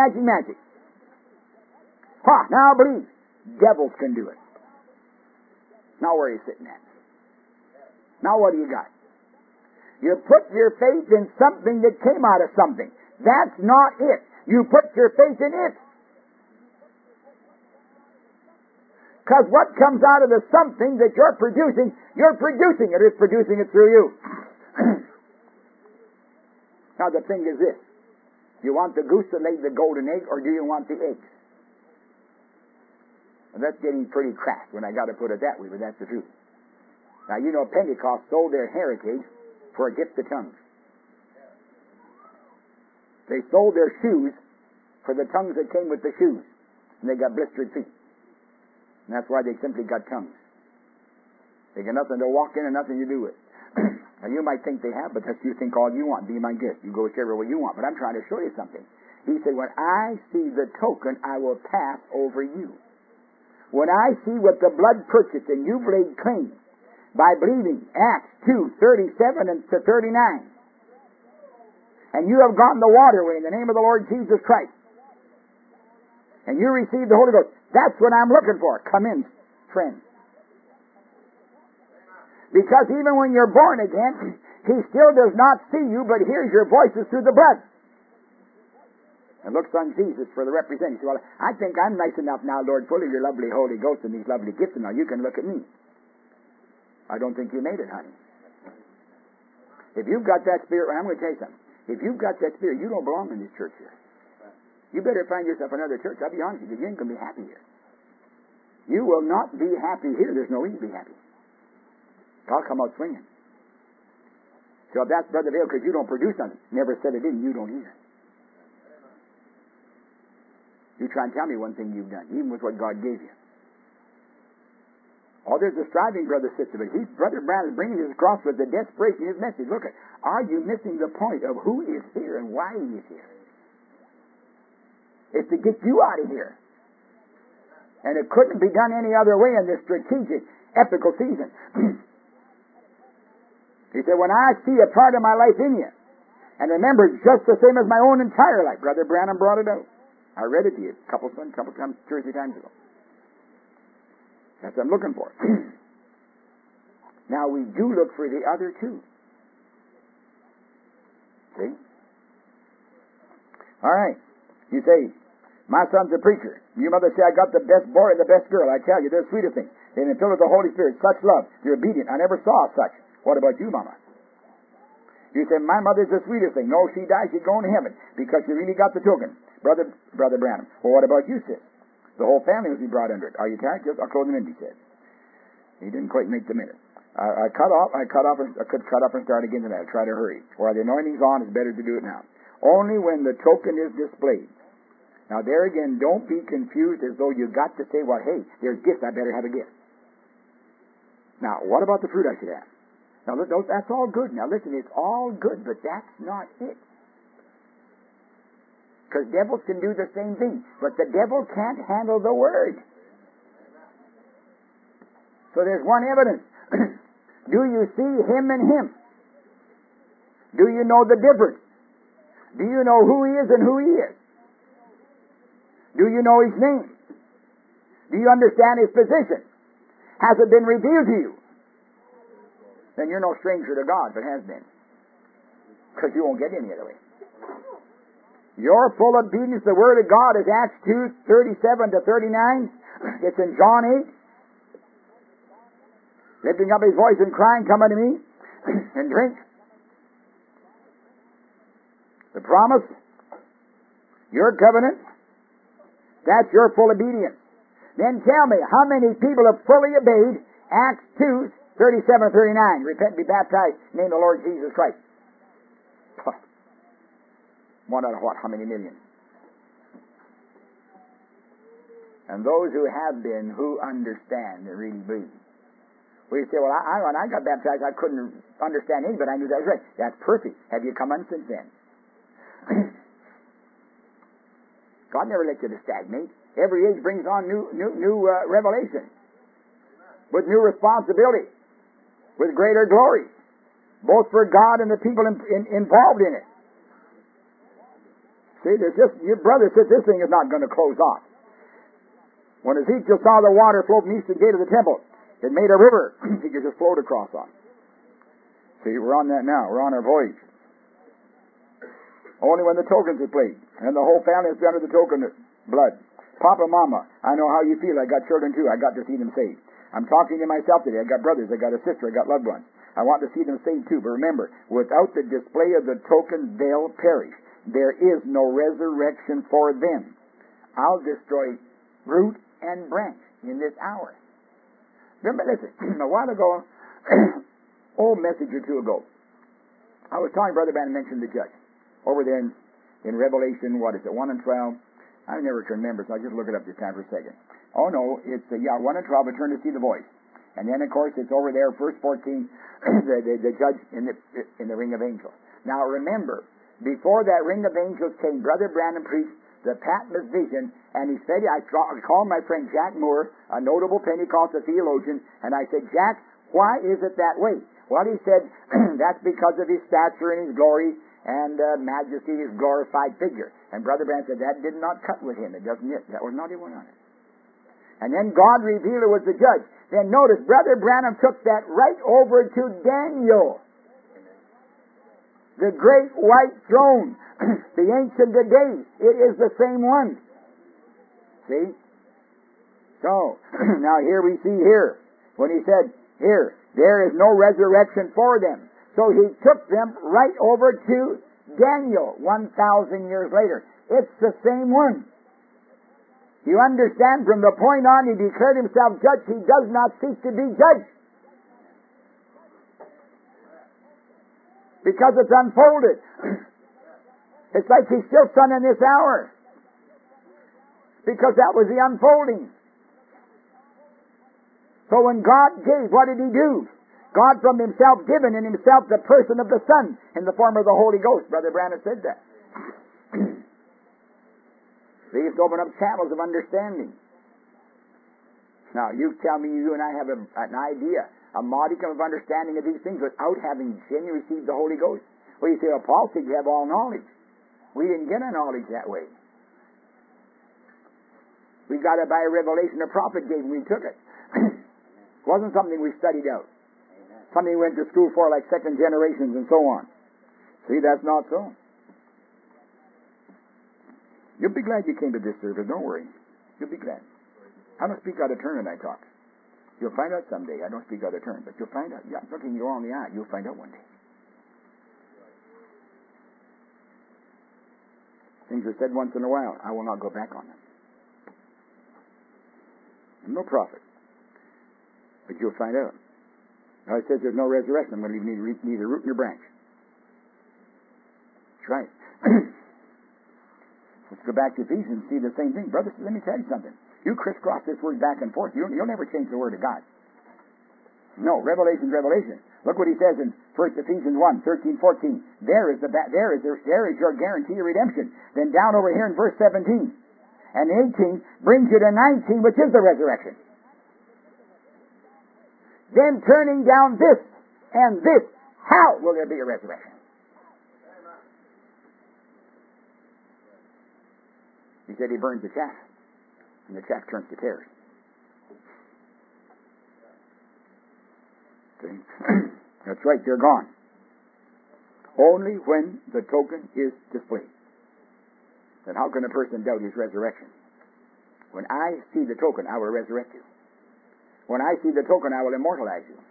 Now believe. Devils can do it. Now where are you sitting at? Now what do you got? You put your faith in something that came out of something. That's not it. You put your faith in it. Because what comes out of the something that you're producing it. It's producing it through you. Now the thing is this. You want the goose that laid the golden egg, or do you want the eggs? Well, that's getting pretty crass when I got to put it that way, but that's the truth. Now, you know, Pentecost sold their heritage for a gift of tongues. They sold their shoes for the tongues that came with the shoes, and they got blistered feet. And that's why they simply got tongues. They got nothing to walk in and nothing to do with. Now, you might think they have, but that's you think all you want. Be my guest. You go whichever way you want. But I'm trying to show you something. He said, when I see the token, I will pass over you. When I see what the blood purchased and you've laid claim by believing, Acts 2:37 and to 39, and you have gotten the water away in the name of the Lord Jesus Christ, and you receive the Holy Ghost. That's what I'm looking for. Come in, friend. Because even when you're born again, He still does not see you, but hears your voices through the blood. And looks on Jesus for the representation. Well, I think I'm nice enough now, Lord, full of your lovely Holy Ghost and these lovely gifts, and now you can look at me. I don't think you made it, honey. If you've got that spirit, I'm going to tell you something. If you've got that spirit, you don't belong in this church here. You better find yourself another church. I'll be honest with you, you ain't going to be happy here. You will not be happy here. There's no reason to be happy. I'll come out swinging. So if that's Brother Vail, because you don't produce something, never said it in, you don't either. You try and tell me one thing you've done, even with what God gave you. Oh, there's a striving, brother, sister, but Brother Brown is bringing his across with the desperation of his message. Look, are you missing the point of who is here and why he is here? It's to get you out of here. And it couldn't be done any other way in this strategic, epical season. He said, when I see a part of my life in you, and remember, it's just the same as my own entire life. Brother Branham brought it out. I read it to you a couple times, 2 or 3 times ago. That's what I'm looking for. Now, we do look for the other two. See? All right. You say, my son's a preacher. Your mother say, I got the best boy and the best girl. I tell you, they're the sweetest thing. They've been filled with the Holy Spirit. Such love. You're obedient. I never saw such. What about you, Mama? You say, my mother's the sweetest thing. No, she died, she's going to heaven because she really got the token. Brother Branham. Well, what about you, sis? The whole family was brought under it. Are you tired? I'll close him in, he said. He didn't quite make the minute. I could cut off and start again tonight. I'll try to hurry. While the anointing's on, it's better to do it now. Only when the token is displayed. Now, there again, don't be confused as though you got to say, well, hey, there's gifts, I better have a gift. Now, what about the fruit I should have? Now, that's all good. Now, listen, it's all good, but that's not it. Because devils can do the same thing, but the devil can't handle the word. So there's one evidence. Do you see him and him? Do you know the difference? Do you know who he is and who he is? Do you know his name? Do you understand his position? Has it been revealed to you? Then you're no stranger to God, if it has been. Because you won't get any other way. Your full obedience to the Word of God is Acts 2:37 to 39. It's in John 8. Lifting up his voice and crying, come unto me and drink. The promise, your covenant, that's your full obedience. Then tell me, how many people have fully obeyed Acts 2:37 to 39? Repent and be baptized in the name of the Lord Jesus Christ. One out of what? How many million? And those who have been, who understand and really believe. We say, well, when I got baptized, I couldn't understand anything, but I knew that was right. That's perfect. Have you come on since then? God never let you to stagnate. Every age brings on new revelation, with new responsibility, with greater glory, both for God and the people involved in it. See, there's just, your brother said this thing is not going to close off. When Ezekiel saw the water flow from the eastern gate of the temple, it made a river. He could just float across on. See, we're on that now. We're on our voyage. Only when the tokens are played, and the whole family is under the token of blood. Papa, Mama, I know how you feel. I got children too. I got to see them saved. I'm talking to myself today. I got brothers. I got a sister. I got loved ones. I want to see them saved too. But remember, without the display of the token, they'll perish. There is no resurrection for them. I'll destroy root and branch in this hour. Remember, listen, a while ago, message or two ago, I was talking, Brother Bannon mentioned the judge. Over there in Revelation, 1 and 12. I never can remember, so I'll just look it up this time for a second. Oh no, it's 1 and 12, I turn to see the voice. And then, of course, it's over there, verse 14, the judge in the ring of angels. Now remember, before that ring of angels came, Brother Branham preached the Patmos vision, and he said, I called my friend Jack Moore, a notable Pentecostal theologian, and I said, Jack, why is it that way? Well, he said, that's because of his stature and his glory and majesty, his glorified figure. And Brother Branham said that did not cut with him. It doesn't yet. That was not even on it. And then God revealed it was the judge. Then notice, Brother Branham took that right over to Daniel. The great white throne. The Ancient of Days. It is the same one. See? So, now here we see here, when he said, here, there is no resurrection for them. So he took them right over to Daniel 1,000 years later. It's the same one. You understand, from the point on he declared himself judge, he does not cease to be judge. Because it's unfolded. It's like he's still son in this hour. Because that was the unfolding. So when God gave, what did he do? God from himself given in himself the person of the Son in the form of the Holy Ghost. Brother Branham said that. He used to open up channels of understanding. Now, you tell me you and I have an idea, a modicum of understanding of these things without having genuinely received the Holy Ghost. Well, you say, well, Paul said you have all knowledge. We didn't get our knowledge that way. We got it by a revelation a prophet gave and we took it. It wasn't something we studied out. Something we went to school for like second generations and so on. See, that's not so. You'll be glad you came to this service, don't worry. You'll be glad. I don't speak out of turn when I talk. You'll find out someday. I don't speak out of turn, but you'll find out. Yeah, looking you all in the eye, you'll find out one day. Things are said once in a while. I will not go back on them. I'm no prophet. But you'll find out. Now it says there's no resurrection. I'm going to leave neither root nor branch. That's right. Let's go back to Ephesians and see the same thing. Brothers, let me tell you something. You crisscross this word back and forth. You'll never change the word of God. No, Revelation's revelation. Look what he says in 1 Ephesians 1, 13, 14. There is your guarantee of redemption. Then down over here in verse 17 and 18 brings you to 19, which is the resurrection. Then turning down this and this, how will there be a resurrection? He said he burns the chaff, and the chaff turns to tares. See? That's right, they're gone. Only when the token is displayed. Then how can a person doubt his resurrection? When I see the token, I will resurrect you. When I see the token, I will immortalize you.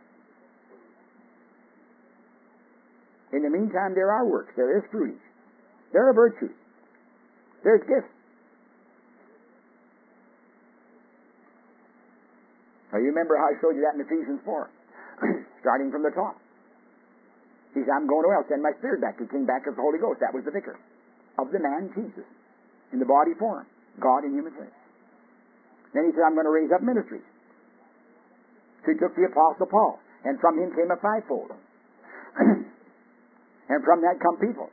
In the meantime, there are works. There is fruit. There are virtues. There's gifts. Now, you remember how I showed you that in Ephesians 4, starting from the top. He said, I'm going away. I'll send my spirit back. He came back as the Holy Ghost. That was the vicar of the man Jesus in the body form, God in human flesh. Then he said, I'm going to raise up ministries. So he took the Apostle Paul, and from him came a fivefold. And from that come people.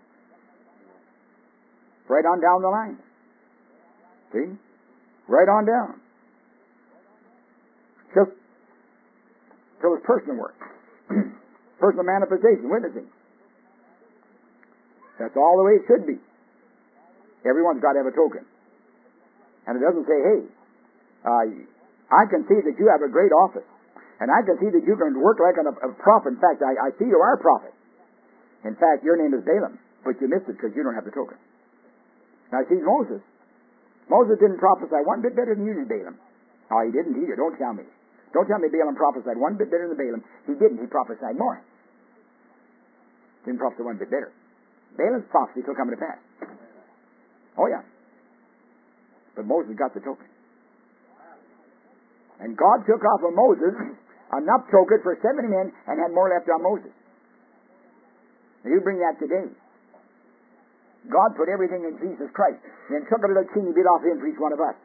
Right on down the line. See? Right on down. Just till it's personal work. Personal manifestation, witnessing. That's all the way it should be. Everyone's got to have a token. And it doesn't say, hey, I can see that you have a great office. And I can see that you can work like a prophet. In fact, I see you are a prophet. In fact, your name is Balaam. But you missed it because you don't have the token. Now, see, Moses. Moses didn't prophesy one bit better than you did, Balaam. Oh, he didn't either. Don't tell me. Don't tell me Balaam prophesied one bit better than Balaam. He didn't. He prophesied more. Didn't prophesy one bit better. Balaam's prophecy still coming to pass. Oh, yeah. But Moses got the token. And God took off of Moses enough token for 70 men and had more left on Moses. Now you bring that today. God put everything in Jesus Christ and then took a little teeny bit off him for each one of us.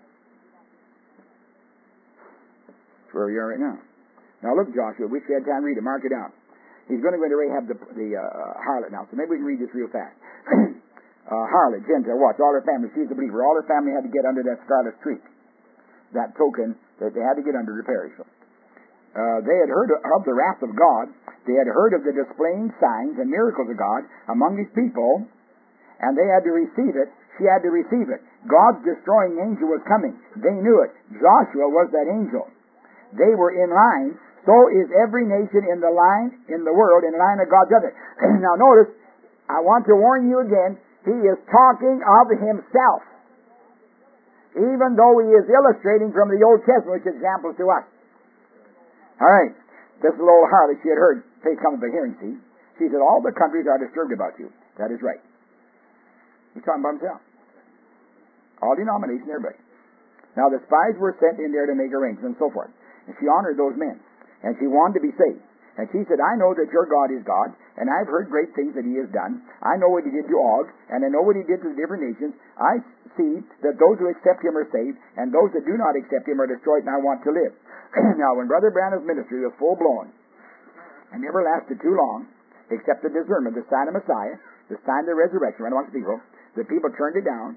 That's where we are right now. Now look, Joshua, wish we had time to read it. Mark it out. He's going to go into Rahab the harlot now, so maybe we can read this real fast. Harlot, Gentile, watch, all her family, she's a believer. All her family had to get under that scarlet streak. That token that they had to get under to perish. They had heard of the wrath of God. They had heard of the displaying signs and miracles of God among these people, and they had to receive it She had to receive it. God's destroying angel was coming. They knew it. Joshua was that angel. They were in line. So is every nation in the line, in the world, in the line of God's judgment. Now notice, I want to warn you again, he is talking of himself. Even though he is illustrating from the Old Testament, which examples to us. All right. This little old harlot, she had heard faith comes by hearing, see. She said, all the countries are disturbed about you. That is right. He's talking about himself. All denominations, everybody. Now the spies were sent in there to make arrangements and so forth. And she honored those men. And she wanted to be saved. And she said, I know that your God is God, and I've heard great things that he has done. I know what he did to Og, and I know what he did to the different nations. I see that those who accept him are saved, and those that do not accept him are destroyed, and I want to live. Now, when Brother Branham's ministry was full-blown, and never lasted too long, except the discernment, the sign of Messiah, the sign of the resurrection right amongst the people turned it down,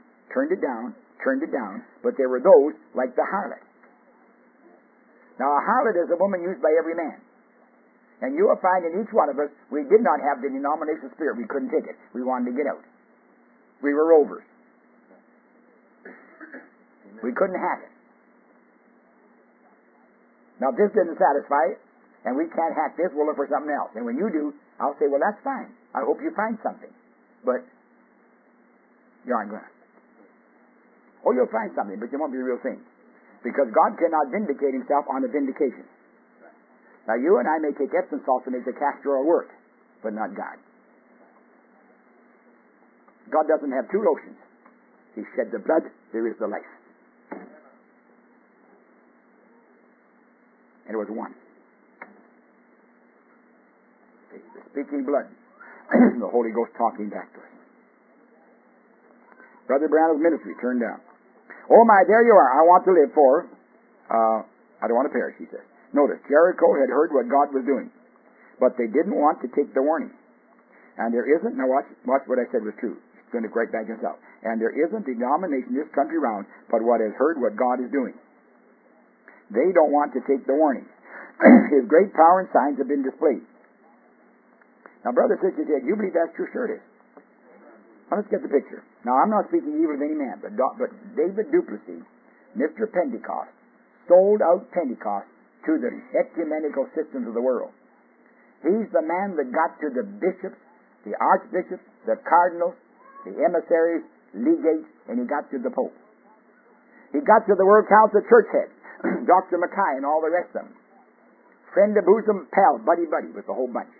but there were those like the harlot. Now, a harlot is a woman used by every man. And you will find in each one of us, we did not have the denominational spirit. We couldn't take it. We wanted to get out. We were rovers. We couldn't have it. Now, if this didn't satisfy it, and we can't hack this, we'll look for something else. And when you do, I'll say, well, that's fine. I hope you find something. But you aren't going to. Oh, you'll find something, but you won't be the real thing. Because God cannot vindicate himself on a vindication. Now, you and I may take Epsom salt to make the castor oil work, but not God. God doesn't have two lotions. He shed the blood, there is the life. And it was one. The speaking blood, the Holy Ghost talking back to us. Brother Branham's ministry turned down. Oh my, there you are. I want to live for, I don't want to perish, he says. Notice, Jericho had heard what God was doing, but they didn't want to take the warning. And there isn't, now watch what I said was true. It's going to correct back himself. And there isn't a denomination in this country round but what has heard what God is doing. They don't want to take the warning. His great power and signs have been displayed. Now, brother, sister said, you believe that's true? Sure it is. Now, let's get the picture. Now, I'm not speaking evil of any man, but David Duplessis, Mr. Pentecost, sold out Pentecost to the ecumenical systems of the world. He's the man that got to the bishops, the archbishops, the cardinals, the emissaries, legates, and he got to the Pope. He got to the World Council of Church heads, Dr. Mackay and all the rest of them. Friend of bosom, pal, buddy with the whole bunch.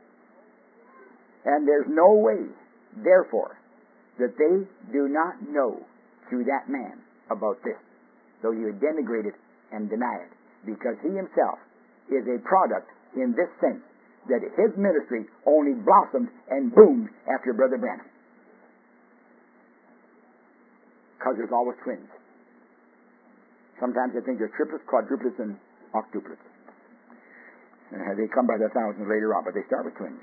And there's no way, therefore, that they do not know through that man about this, though you denigrate it and deny it. Because he himself is a product in this sense that his ministry only blossomed and boomed after Brother Branham. Because there's always twins. Sometimes I think there's triplets, quadruplets, and octuplets. They come by the thousands later on, but they start with twins.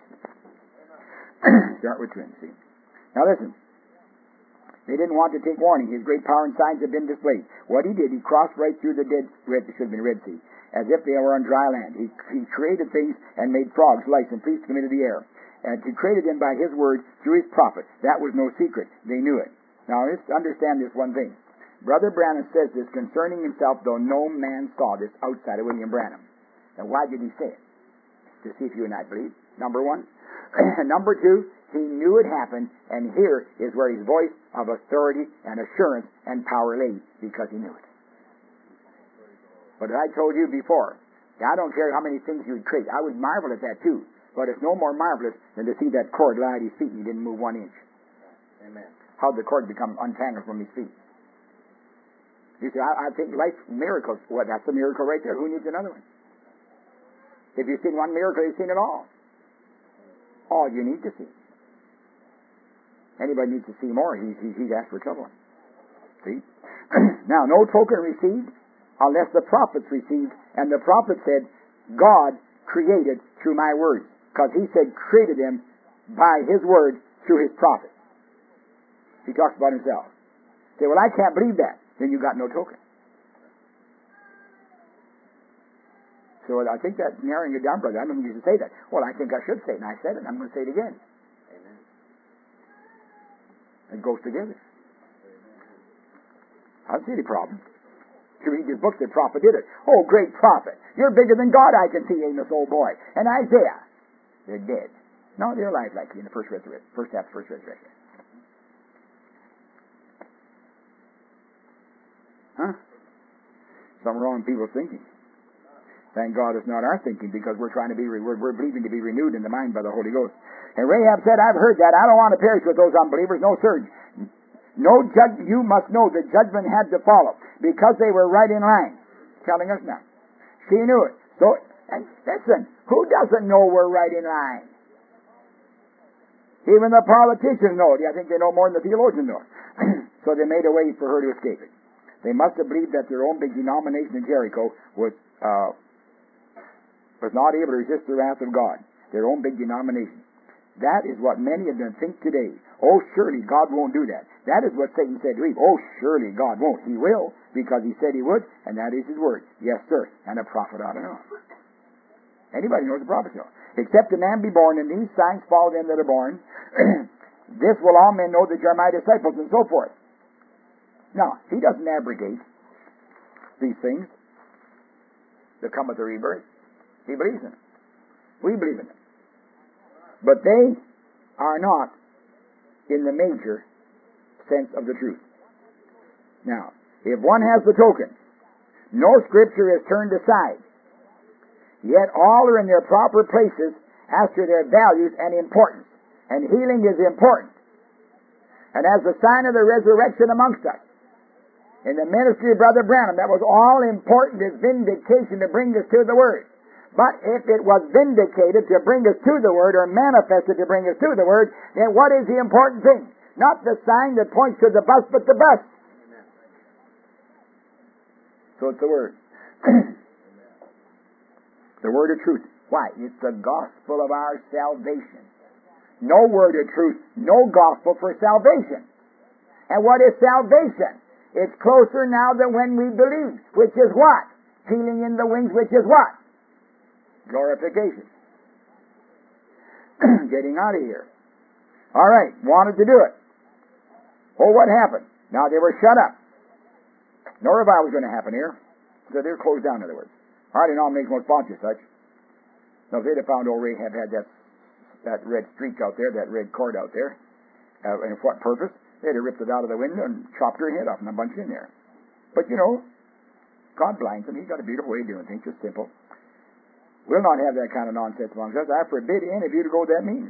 See. Now listen. They didn't want to take warning. His great power and signs have been displayed. What he did, he crossed right through the Red Sea, as if they were on dry land. He created things and made frogs, lice, and fleas come into the air. And he created them by his word through his prophet. That was no secret. They knew it. Now, let's understand this one thing. Brother Branham says this concerning himself, though no man saw this outside of William Branham. Now, why did he say it? To see if you and I believe. Number one. Number two, he knew it happened, and here is where his voice of authority and assurance and power lay, because he knew it. But as I told you before, I don't care how many things you'd create. I would marvel at that too. But it's no more marvelous than to see that cord lie at his feet and he didn't move 1 inch. Amen. How'd the cord become untangled from his feet? You say, I think life miracles. Well, that's a miracle right there. Who needs another one? If you've seen one miracle, you've seen it all. All you need to see. Anybody needs to see more, he's asked for trouble. See? Now, no token received unless the prophets received, and the prophet said, God created through my words. Because he said created them by his word through his prophet. He talks about himself. Say, well, I can't believe that. Then you got no token. So I think that's narrowing it down, brother. I don't think you should say that. Well, I think I should say it, and I said it, and I'm going to say it again. Amen. It goes together. I don't see any problem. You read this book, the prophet did it. Oh, great prophet. You're bigger than God, I can see, Amos, old boy. And Isaiah, they're dead. No, they're alive like you in the first half of first resurrection. Huh? Something wrong with people's thinking. Thank God it's not our thinking, because we're trying to be, we're believing to be renewed in the mind by the Holy Ghost. And Rahab said, I've heard that. I don't want to perish with those unbelievers. No, sir. No judge. You must know the judgment had to follow because they were right in line. Telling us now. She knew it. So, and listen, who doesn't know we're right in line? Even the politicians know it. I think they know more than the theologians know it. So they made a way for her to escape it. They must have believed that their own big denomination in Jericho was not able to resist the wrath of God. Their own big denomination. That is what many of them think today. Oh, surely God won't do that. That is what Satan said to Eve. Oh, surely God won't. He will, because he said he would, and that is his word. Yes, sir. And a prophet ought to know. Anybody knows a prophet knows. Except a man be born, and these signs follow them that are born. This will all men know that you are my disciples, and so forth. Now, he doesn't abrogate these things that come with the rebirth. He believes in them. We believe in them. But they are not in the major sense of the truth. Now, if one has the token, no scripture is turned aside, yet all are in their proper places as to their values and importance. And healing is important. And as the sign of the resurrection amongst us, in the ministry of Brother Branham, that was all important as vindication to bring us to the Word. But if it was vindicated to bring us to the Word, or manifested to bring us to the Word, then what is the important thing? Not the sign that points to the bus, but the bus. So it's the Word. The Word of truth. Why? It's the gospel of our salvation. No word of truth, no gospel for salvation. And what is salvation? It's closer now than when we believed, which is what? Healing in the wings, which is what? Glorification. Getting out of here. All right, wanted to do it. Oh, what happened? Now they were shut up. No revival was going to happen here. So they're closed down, in other words. Hardly denomination won't sponsor such. Now, if they'd have found old Rahab had that red streak out there, that red cord out there, and for what purpose? They'd have ripped it out of the window and chopped her head off and a bunch in there. But you know, God blinds them. He's got a beautiful way of doing things, just simple. We'll not have that kind of nonsense amongst us. I forbid any of you to go to that meeting.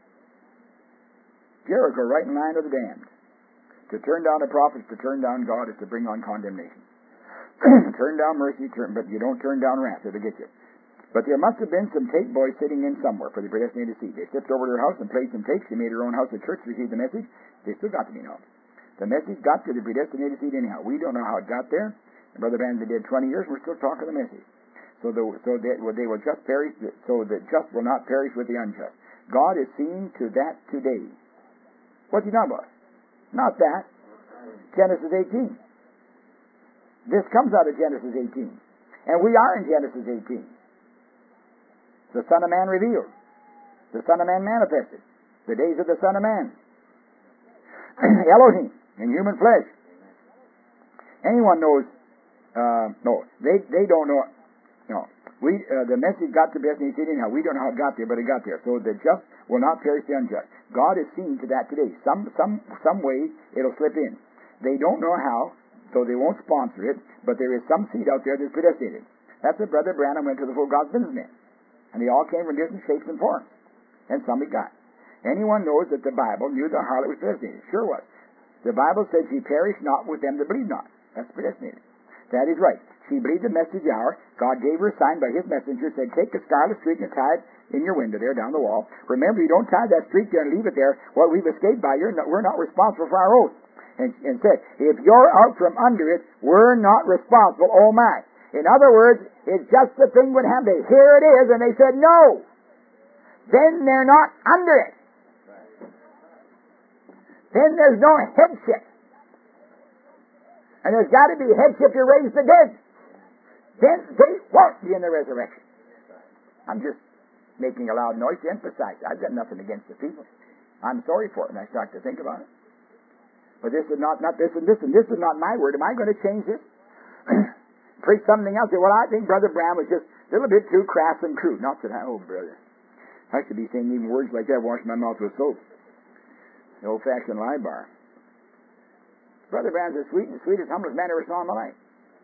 Jericho, right in line with the damned. To turn down the prophets, to turn down God, is to bring on condemnation. Turn down mercy, but you don't turn down wrath. It'll get you. But there must have been some tape boys sitting in somewhere for the predestinated seed. They stepped over to her house and played some tapes. She made her own house a church to receive the message. They still got to me now. The message got to the predestinated seed anyhow. We don't know how it got there. Brother Van did 20 years. We're still talking the message. So they will just perish. So the just will not perish with the unjust. God is seeing to that today. What's he talking about? Not that. Genesis 18. This comes out of Genesis 18. And we are in Genesis 18. The Son of Man revealed. The Son of Man manifested. The days of the Son of Man. Elohim in human flesh. Anyone knows? No, they don't know. No, the message got to Bethany City. Now we don't know how it got there, but it got there. So the just will not perish the unjust. God is seeing to that today. Some way it'll slip in. They don't know how, so they won't sponsor it. But there is some seed out there that's predestinated. That's what Brother Branham went to the full God's businessmen. And they all came from different shapes and forms. And some he got. Anyone knows that the Bible knew the harlot was predestinated. Sure was. The Bible said she perished not with them that believe not. That's predestinated. That is right. She believed the message hour. God gave her a sign by his messenger, said, take a scarlet streak and tie it in your window there down the wall. Remember, you don't tie that streak there and leave it there. What we've escaped by, we're not responsible for our oath. And said, if you're out from under it, we're not responsible. Oh my. In other words, it's just the thing would happen. Here it is, and they said no. Then they're not under it. Then there's no headship. And there's got to be headship to raise the dead. Then they won't be in the resurrection. I'm just making a loud noise to emphasize. I've got nothing against the people. I'm sorry for it, and I start to think about it. But this is not this and this, and this is not my word. Am I going to change this? Preach something else. Well, I think Brother Branham was just a little bit too crass and crude. Not that oh, brother. I should be saying even words like that, wash my mouth with soap. The old-fashioned lie bar. Brother Branham's the sweetest, humblest man I ever saw in my life.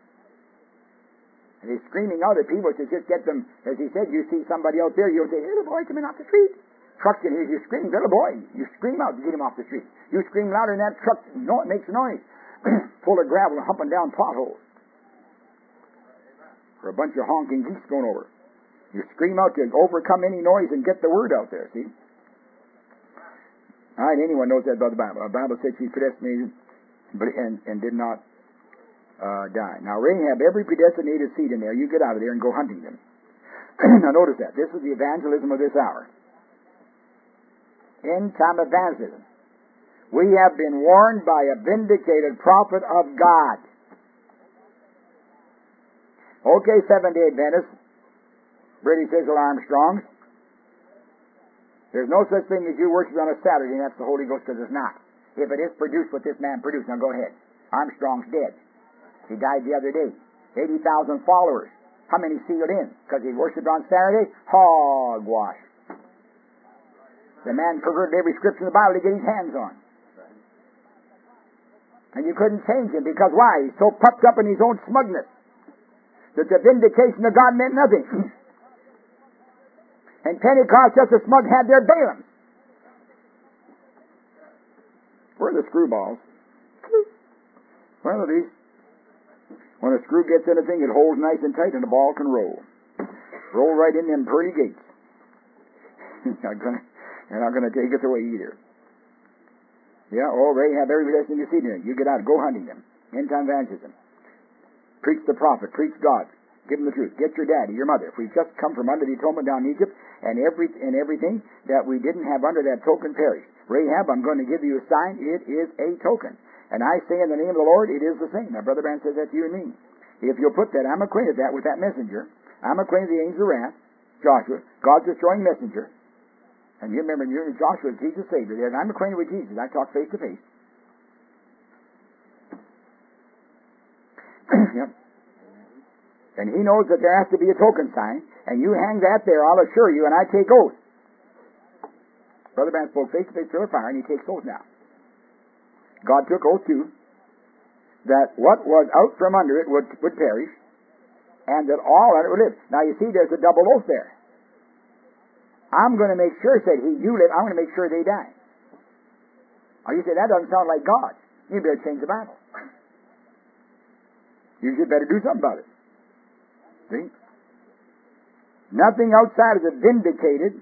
And he's screaming out at people to just get them, as he said, you see somebody out there, you'll say, little boy, come in off the street. Truck can hear you screaming, little boy. You scream out to get him off the street. You scream louder than that truck, no, it makes a noise. Full of gravel and humping down potholes. For a bunch of honking geese going over. You scream out to overcome any noise and get the word out there, see? All right, anyone knows that about the Bible. The Bible said she's predestinated and did not die. Now, Rahab, every predestinated seed in there, you get out of there and go hunting them. Now, notice that. This is the evangelism of this hour. End time evangelism. We have been warned by a vindicated prophet of God. Okay, Seventh-day Adventists, British Israel Armstrongs, there's no such thing as you worship on a Saturday, and that's the Holy Ghost, because it's not. If it is produced what this man produced, now go ahead. Armstrong's dead. He died the other day. 80,000 followers. How many sealed in? Because he worshipped on Saturday? Hogwash. The man perverted every scripture in the Bible to get his hands on. And you couldn't change him, because why? He's so puffed up in his own smugness that the vindication of God meant nothing. And Pentecost, just as smug, had their Balaams. Where are the screwballs? Well, these. When a screw gets in a thing, it holds nice and tight, and the ball can roll. Roll right in them pearly gates. They're not going to take us away either. Yeah, Rahab, every blessing you see there. You get out, go hunting them. End time evangelism. Preach the prophet, preach God. Give them the truth. Get your daddy, your mother. If we just come from under the atonement down in Egypt, and everything that we didn't have under that token perished. Rahab, I'm going to give you a sign. It is a token. And I say in the name of the Lord, it is the same. Now, Brother Branham says that to you and me. If you'll put that, I'm acquainted with that messenger. I'm acquainted with the angel of wrath, Joshua, God's destroying messenger. And you remember, Joshua is Jesus' Savior there, and I'm acquainted with Jesus. I talk face to face. Yep. And he knows that there has to be a token sign, and you hang that there, I'll assure you, and I take oath. Brother Branham spoke face to face through the fire, and he takes oath now. God took oath too, that what was out from under it would perish, and that all under it would live. Now you see, there's a double oath there. I'm going to make sure, said he, you live, I'm going to make sure they die. Oh, you say, that doesn't sound like God. You better change the Bible. You should better do something about it. See? Nothing outside of the vindicated,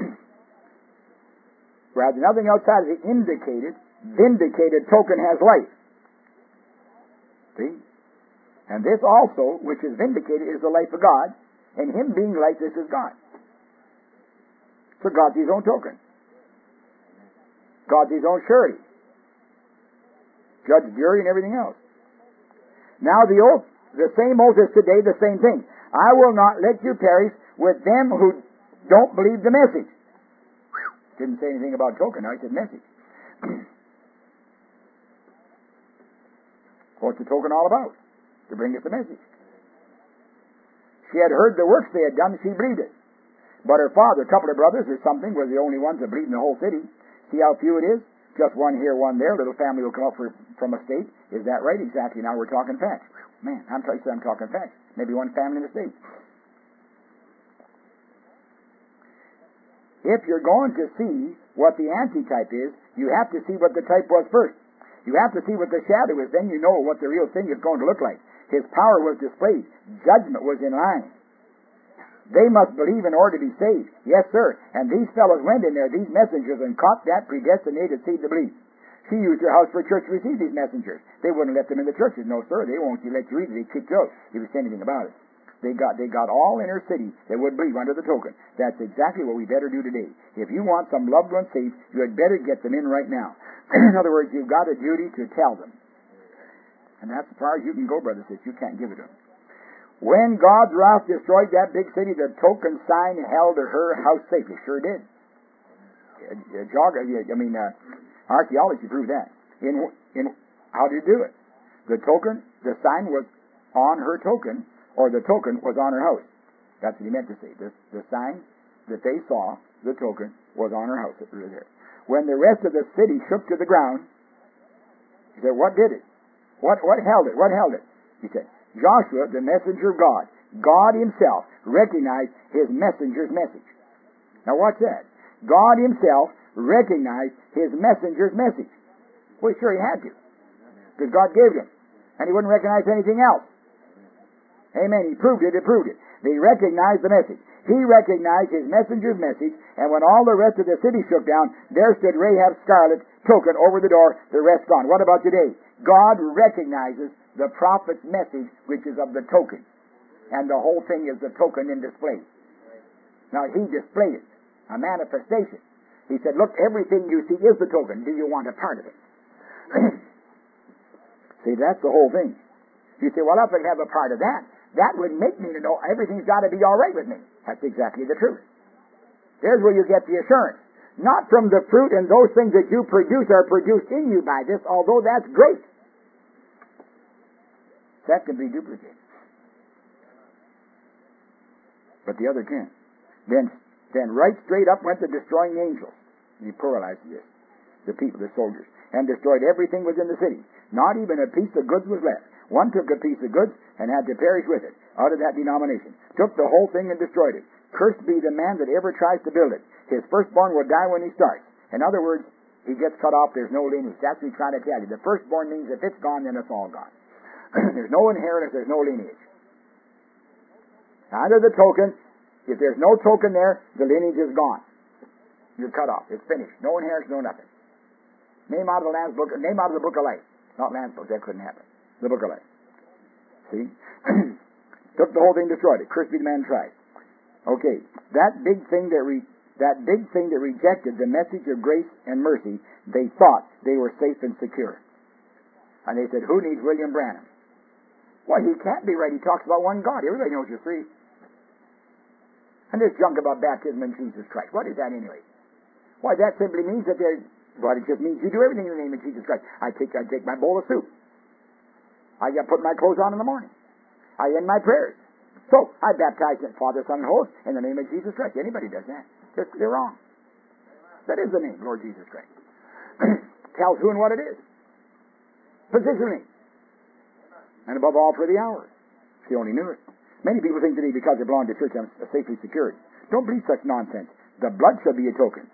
rather, nothing outside of the vindicated token has life. See? And this also, which is vindicated, is the life of God, and him being life, this is God. So God's his own token. God's his own surety. Judge, jury, and everything else. Now the oath, the same oath is today the same thing. I will not let you perish with them who don't believe the message. Didn't say anything about token, I said message. What's the token all about? To bring us the message. She had heard the works they had done, she believed it. But her father, a couple of brothers or something, were the only ones that believed in the whole city. See how few it is? Just one here, one there. Little family will come up from a state. Is that right? Exactly. Now we're talking facts. Man, I'm talking facts. Maybe one family in the state. If you're going to see what the antitype is, you have to see what the type was first. You have to see what the shadow is. Then you know what the real thing is going to look like. His power was displayed. Judgment was in line. They must believe in order to be saved. Yes, sir. And these fellows went in there, these messengers, and caught that predestinated seed to believe. She used her house for a church to receive these messengers. They wouldn't let them in the churches. No, sir, they won't let you either. They kicked you out if you say anything about it. They got all in her city that would believe under the token. That's exactly what we better do today. If you want some loved one saved, you had better get them in right now. In other words, you've got a duty to tell them. And that's as far as you can go, brother, since you can't give it to them. When God's wrath destroyed that big city, the token sign held her house safely. Sure did. Archaeology proved that. How did he do it? The token, the sign was on her token, or the token was on her house. That's what he meant to say. The sign that they saw, the token, was on her house. It was there. When the rest of the city shook to the ground, he said, what did it? What held it? What held it? He said, Joshua, the messenger of God. God himself recognized his messenger's message. Now watch that. God himself recognized his messenger's message. Well, sure he had to. Because God gave him. And he wouldn't recognize anything else. Amen. He proved it. He proved it. He recognized the message. He recognized his messenger's message, and when all the rest of the city shook down, there stood Rahab's scarlet token over the door, the rest gone. What about today? God recognizes the prophet's message, which is of the token. And the whole thing is the token in display. Now, he displayed it, a manifestation. He said, look, everything you see is the token. Do you want a part of it? See, that's the whole thing. You say, well, if I have a part of that, that would make me to know everything's got to be all right with me. That's exactly the truth. There's where you get the assurance. Not from the fruit and those things that you produce are produced in you by this, although that's great. That can be duplicated. But the other can't. Then right straight up went the destroying angels. He pluralized this. The people, the soldiers. And destroyed everything within the city. Not even a piece of goods was left. One took a piece of goods and had to perish with it out of that denomination. Took the whole thing and destroyed it. Cursed be the man that ever tries to build it. His firstborn will die when he starts. In other words, he gets cut off, there's no lineage. That's what he's trying to tell you. The firstborn means if it's gone, then it's all gone. There's no inheritance, there's no lineage. Under the token, if there's no token there, the lineage is gone. You're cut off. It's finished. No inheritance, no nothing. Name out of the Lamb's book, name out of the book of life. Not Lamb's book, that couldn't happen. The book of life. See? Took the whole thing, destroyed it. Cursed be the man tried. Okay, that big thing that rejected the message of grace and mercy, they thought they were safe and secure. And they said, who needs William Branham? Why, he can't be right. He talks about one God. Everybody knows you're three. And this junk about baptism in Jesus Christ. What is that anyway? Why, that simply means that it just means you do everything in the name of Jesus Christ. I take my bowl of soup. I put my clothes on in the morning. I end my prayers. So, I baptize in Father, Son, and Holy in the name of Jesus Christ. Anybody does that. They're wrong. That is the name, Lord Jesus Christ. Tells who and what it is. Positioning. And above all, for the hour. She only knew it. Many people think today because they belong to church, I'm safely secured. Don't believe such nonsense. The blood shall be a token.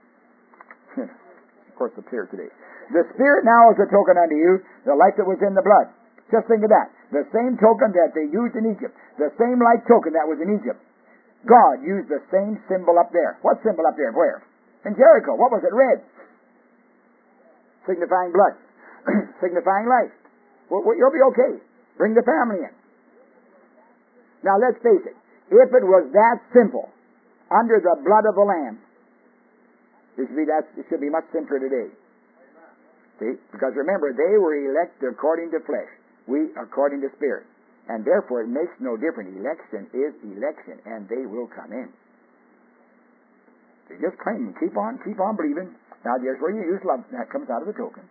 Of course, it's here today. The Spirit now is a token unto you, the life that was in the blood. Just think of that. The same token that they used in Egypt. The same like token that was in Egypt. God used the same symbol up there. What symbol up there? Where? In Jericho. What was it? Red. Signifying blood. Signifying life. Well, you'll be okay. Bring the family in. Now let's face it. If it was that simple, under the blood of the Lamb, it should be much simpler today. See? Because remember, they were elect according to flesh. We according to spirit. And therefore it makes no difference. Election is election, and they will come in. So just claim, keep on believing. Now there's where you use love. That comes out of the token.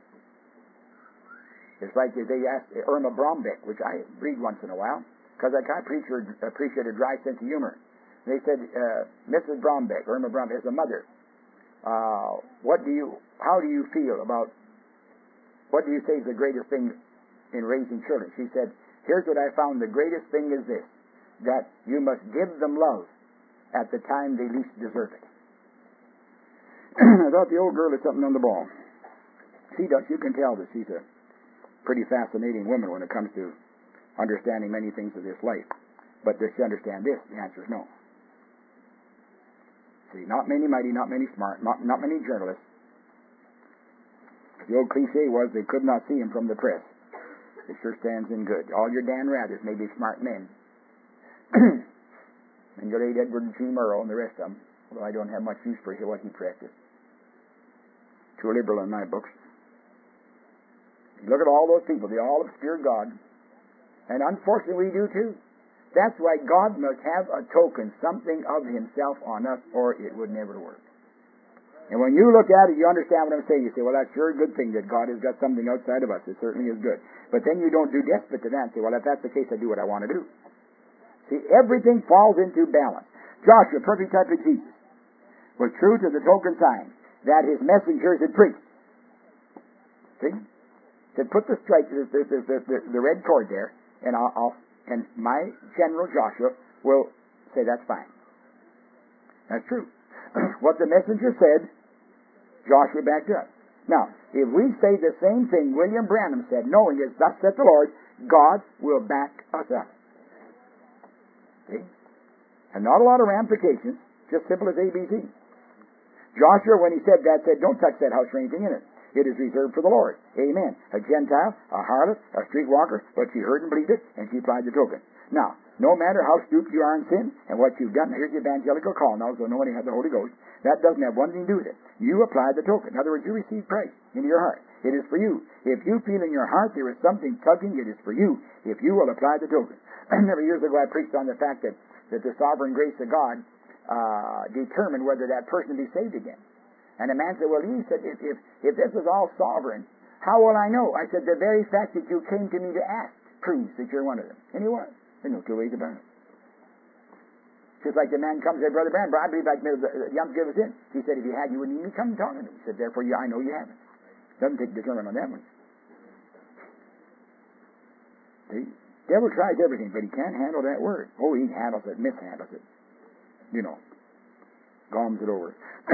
It's like they asked Irma Brombeck, which I read once in a while, because I kind of appreciate a dry sense of humor. They said, Mrs. Brombeck, Irma Brombeck, as a mother, how do you feel about, what do you say is the greatest thing in raising children? She said, here's what I found, the greatest thing is this, that you must give them love at the time they least deserve it. I thought the old girl is something on the ball. She does. You can tell that she's a pretty fascinating woman when it comes to understanding many things of this life. But does she understand this? The answer is no. See, not many mighty, not many smart, not many journalists. The old cliche was they could not see him from the press. It sure stands in good. All your Dan Rathers may be smart men. And your late Edward G. Murrow and the rest of them, although I don't have much use for what he practiced. Too liberal in my books. Look at all those people. They all obscure God. And unfortunately we do too. That's why God must have a token, something of himself on us, or it would never work. And when you look at it, you understand what I'm saying. You say, well, that's sure a good thing that God has got something outside of us. It certainly is good. But then you don't do desperate to that and say, well, if that's the case, I do what I want to do. See, everything falls into balance. Joshua, perfect type of Jesus, was true to the token sign that his messengers had preached. See? Said, put the stripe, the red cord there, and and my general Joshua will say that's fine. That's true. What the messenger said, Joshua backed up. Now, if we say the same thing William Branham said, knowing it's thus said the Lord, God will back us up. See? And not a lot of ramifications, just simple as ABC. Joshua, when he said that, said, don't touch that house or anything in it. It is reserved for the Lord. Amen. A Gentile, a harlot, a streetwalker, but she heard and believed it, and she applied the token. Now, no matter how stooped you are in sin and what you've done, here's the evangelical call now, so nobody had the Holy Ghost. That doesn't have one thing to do with it. You applied the token. In other words, you received Christ into your heart. It is for you. If you feel in your heart there is something tugging, it is for you, if you will apply the token. Several years ago I preached on the fact that the sovereign grace of God determined whether that person be saved again. And a man said, well, he said, if this is all sovereign, how will I know? I said, the very fact that you came to me to ask proves that you're one of them. And he was. There's no two ways about it. Just like the man comes and said, Brother Branham, I believe like the young give us in. He said, if you had, you wouldn't even come talking to me. He said, therefore, I know you haven't. Doesn't take determinant on that one. The devil tries everything, but he can't handle that word. Oh, he handles it, mishandles it. You know, goms it over.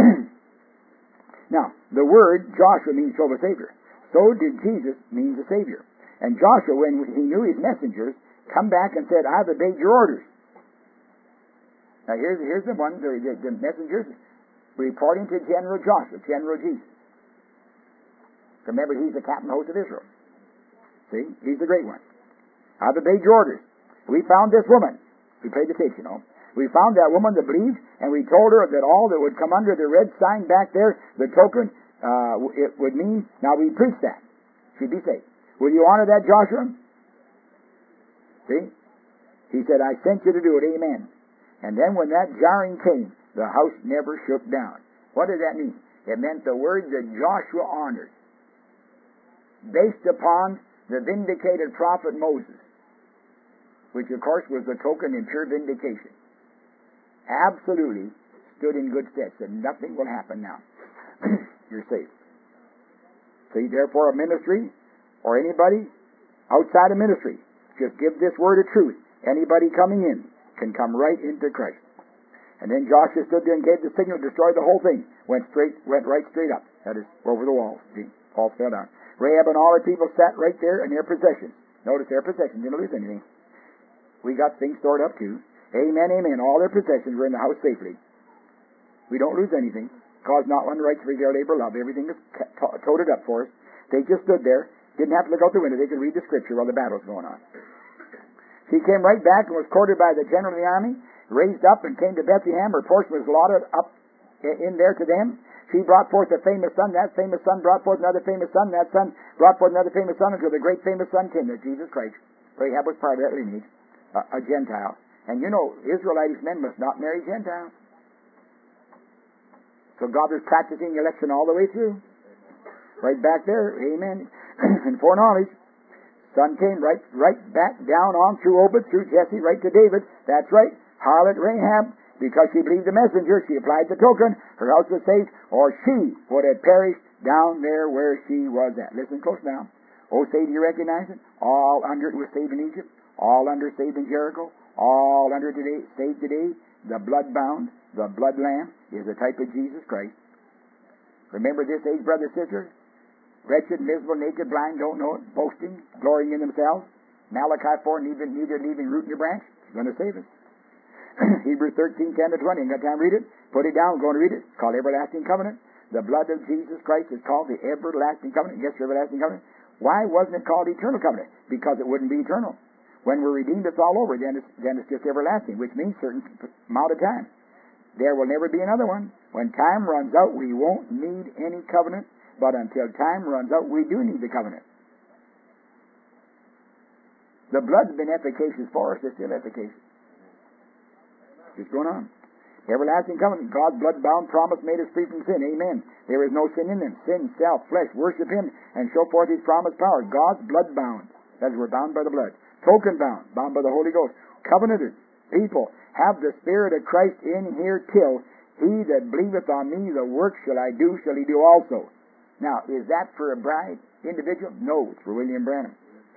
Now, the word Joshua means Jehovah Savior. So did Jesus mean the Savior. And Joshua, when he knew his messengers, come back and said, I've obeyed your orders. Now here's the one, the messengers reporting to General Joshua, General Jesus. Remember, he's the captain host of Israel. See? He's the great one. I've obeyed your orders. We found this woman. We played the tape, you know. We found that woman that believed, and we told her that all that would come under the red sign back there, the token, it would mean, now we preached that. She'd be saved. Will you honor that, Joshua? See? He said, I sent you to do it, amen. And then when that jarring came, the house never shook down. What did that mean? It meant the word that Joshua honored, based upon the vindicated prophet Moses, which of course was the token in pure vindication, absolutely stood in good stead. Said, nothing will happen now. You're safe. See, therefore, a ministry or anybody outside of ministry, just give this word of truth. Anybody coming in can come right into Christ. And then Joshua stood there and gave the signal, destroyed the whole thing. Went right straight up. That is, over the walls. See, all fell down. Rahab and all her people sat right there in their possessions. Notice their possessions. Didn't lose anything. We got things stored up too. Amen, amen. All their possessions were in the house safely. We don't lose anything. Cause not one right to their labor love. Everything is toted up for us. They just stood there. Didn't have to look out the window. They could read the scripture while the battle's going on. She came right back and was courted by the general of the army, raised up and came to Bethlehem. Her portion was allotted up in there to them. She brought forth a famous son. That famous son brought forth another famous son. That son brought forth another famous son until the great famous son came, that Jesus Christ. Rahab was part of that lineage, a Gentile. And you know, Israelitish men must not marry Gentiles. So God was practicing election all the way through. Right back there, amen. And foreknowledge, son came right back down on through Obed, through Jesse, right to David. That's right, harlot Rahab, because she believed the messenger, she applied the token, her house was saved, or she would have perished down there where she was at. Listen close now. Oh, say, do you recognize it? All under it was saved in Egypt, all under saved in Jericho, all under today, saved today. The blood-bound, the blood lamb, is a type of Jesus Christ. Remember this age, brother, sister? Wretched, miserable, naked, blind, don't know it, boasting, glorying in themselves. Malachi 4, neither leaving root nor branch. He's going to save us. Hebrews 13, 10 to 20. Ain't got time to read it? Put it down, go and read it. It's called Everlasting Covenant. The blood of Jesus Christ is called the Everlasting Covenant. Yes, Everlasting Covenant. Why wasn't it called Eternal Covenant? Because it wouldn't be eternal. When we're redeemed, it's all over. Then it's just everlasting, which means certain amount of time. There will never be another one. When time runs out, we won't need any covenant. But until time runs out, we do need the covenant. The blood's been efficacious for us. It's still efficacious. Just going on. Everlasting covenant. God's blood-bound promise made us free from sin. Amen. There is no sin in them. Sin, self, flesh. Worship Him and show forth His promised power. God's blood-bound. That is, we're bound by the blood. Token-bound. Bound by the Holy Ghost. Covenanted people have the Spirit of Christ in here till he that believeth on me, the work shall I do, shall he do also. Now, is that for a bride, individual? No, it's for William Branham.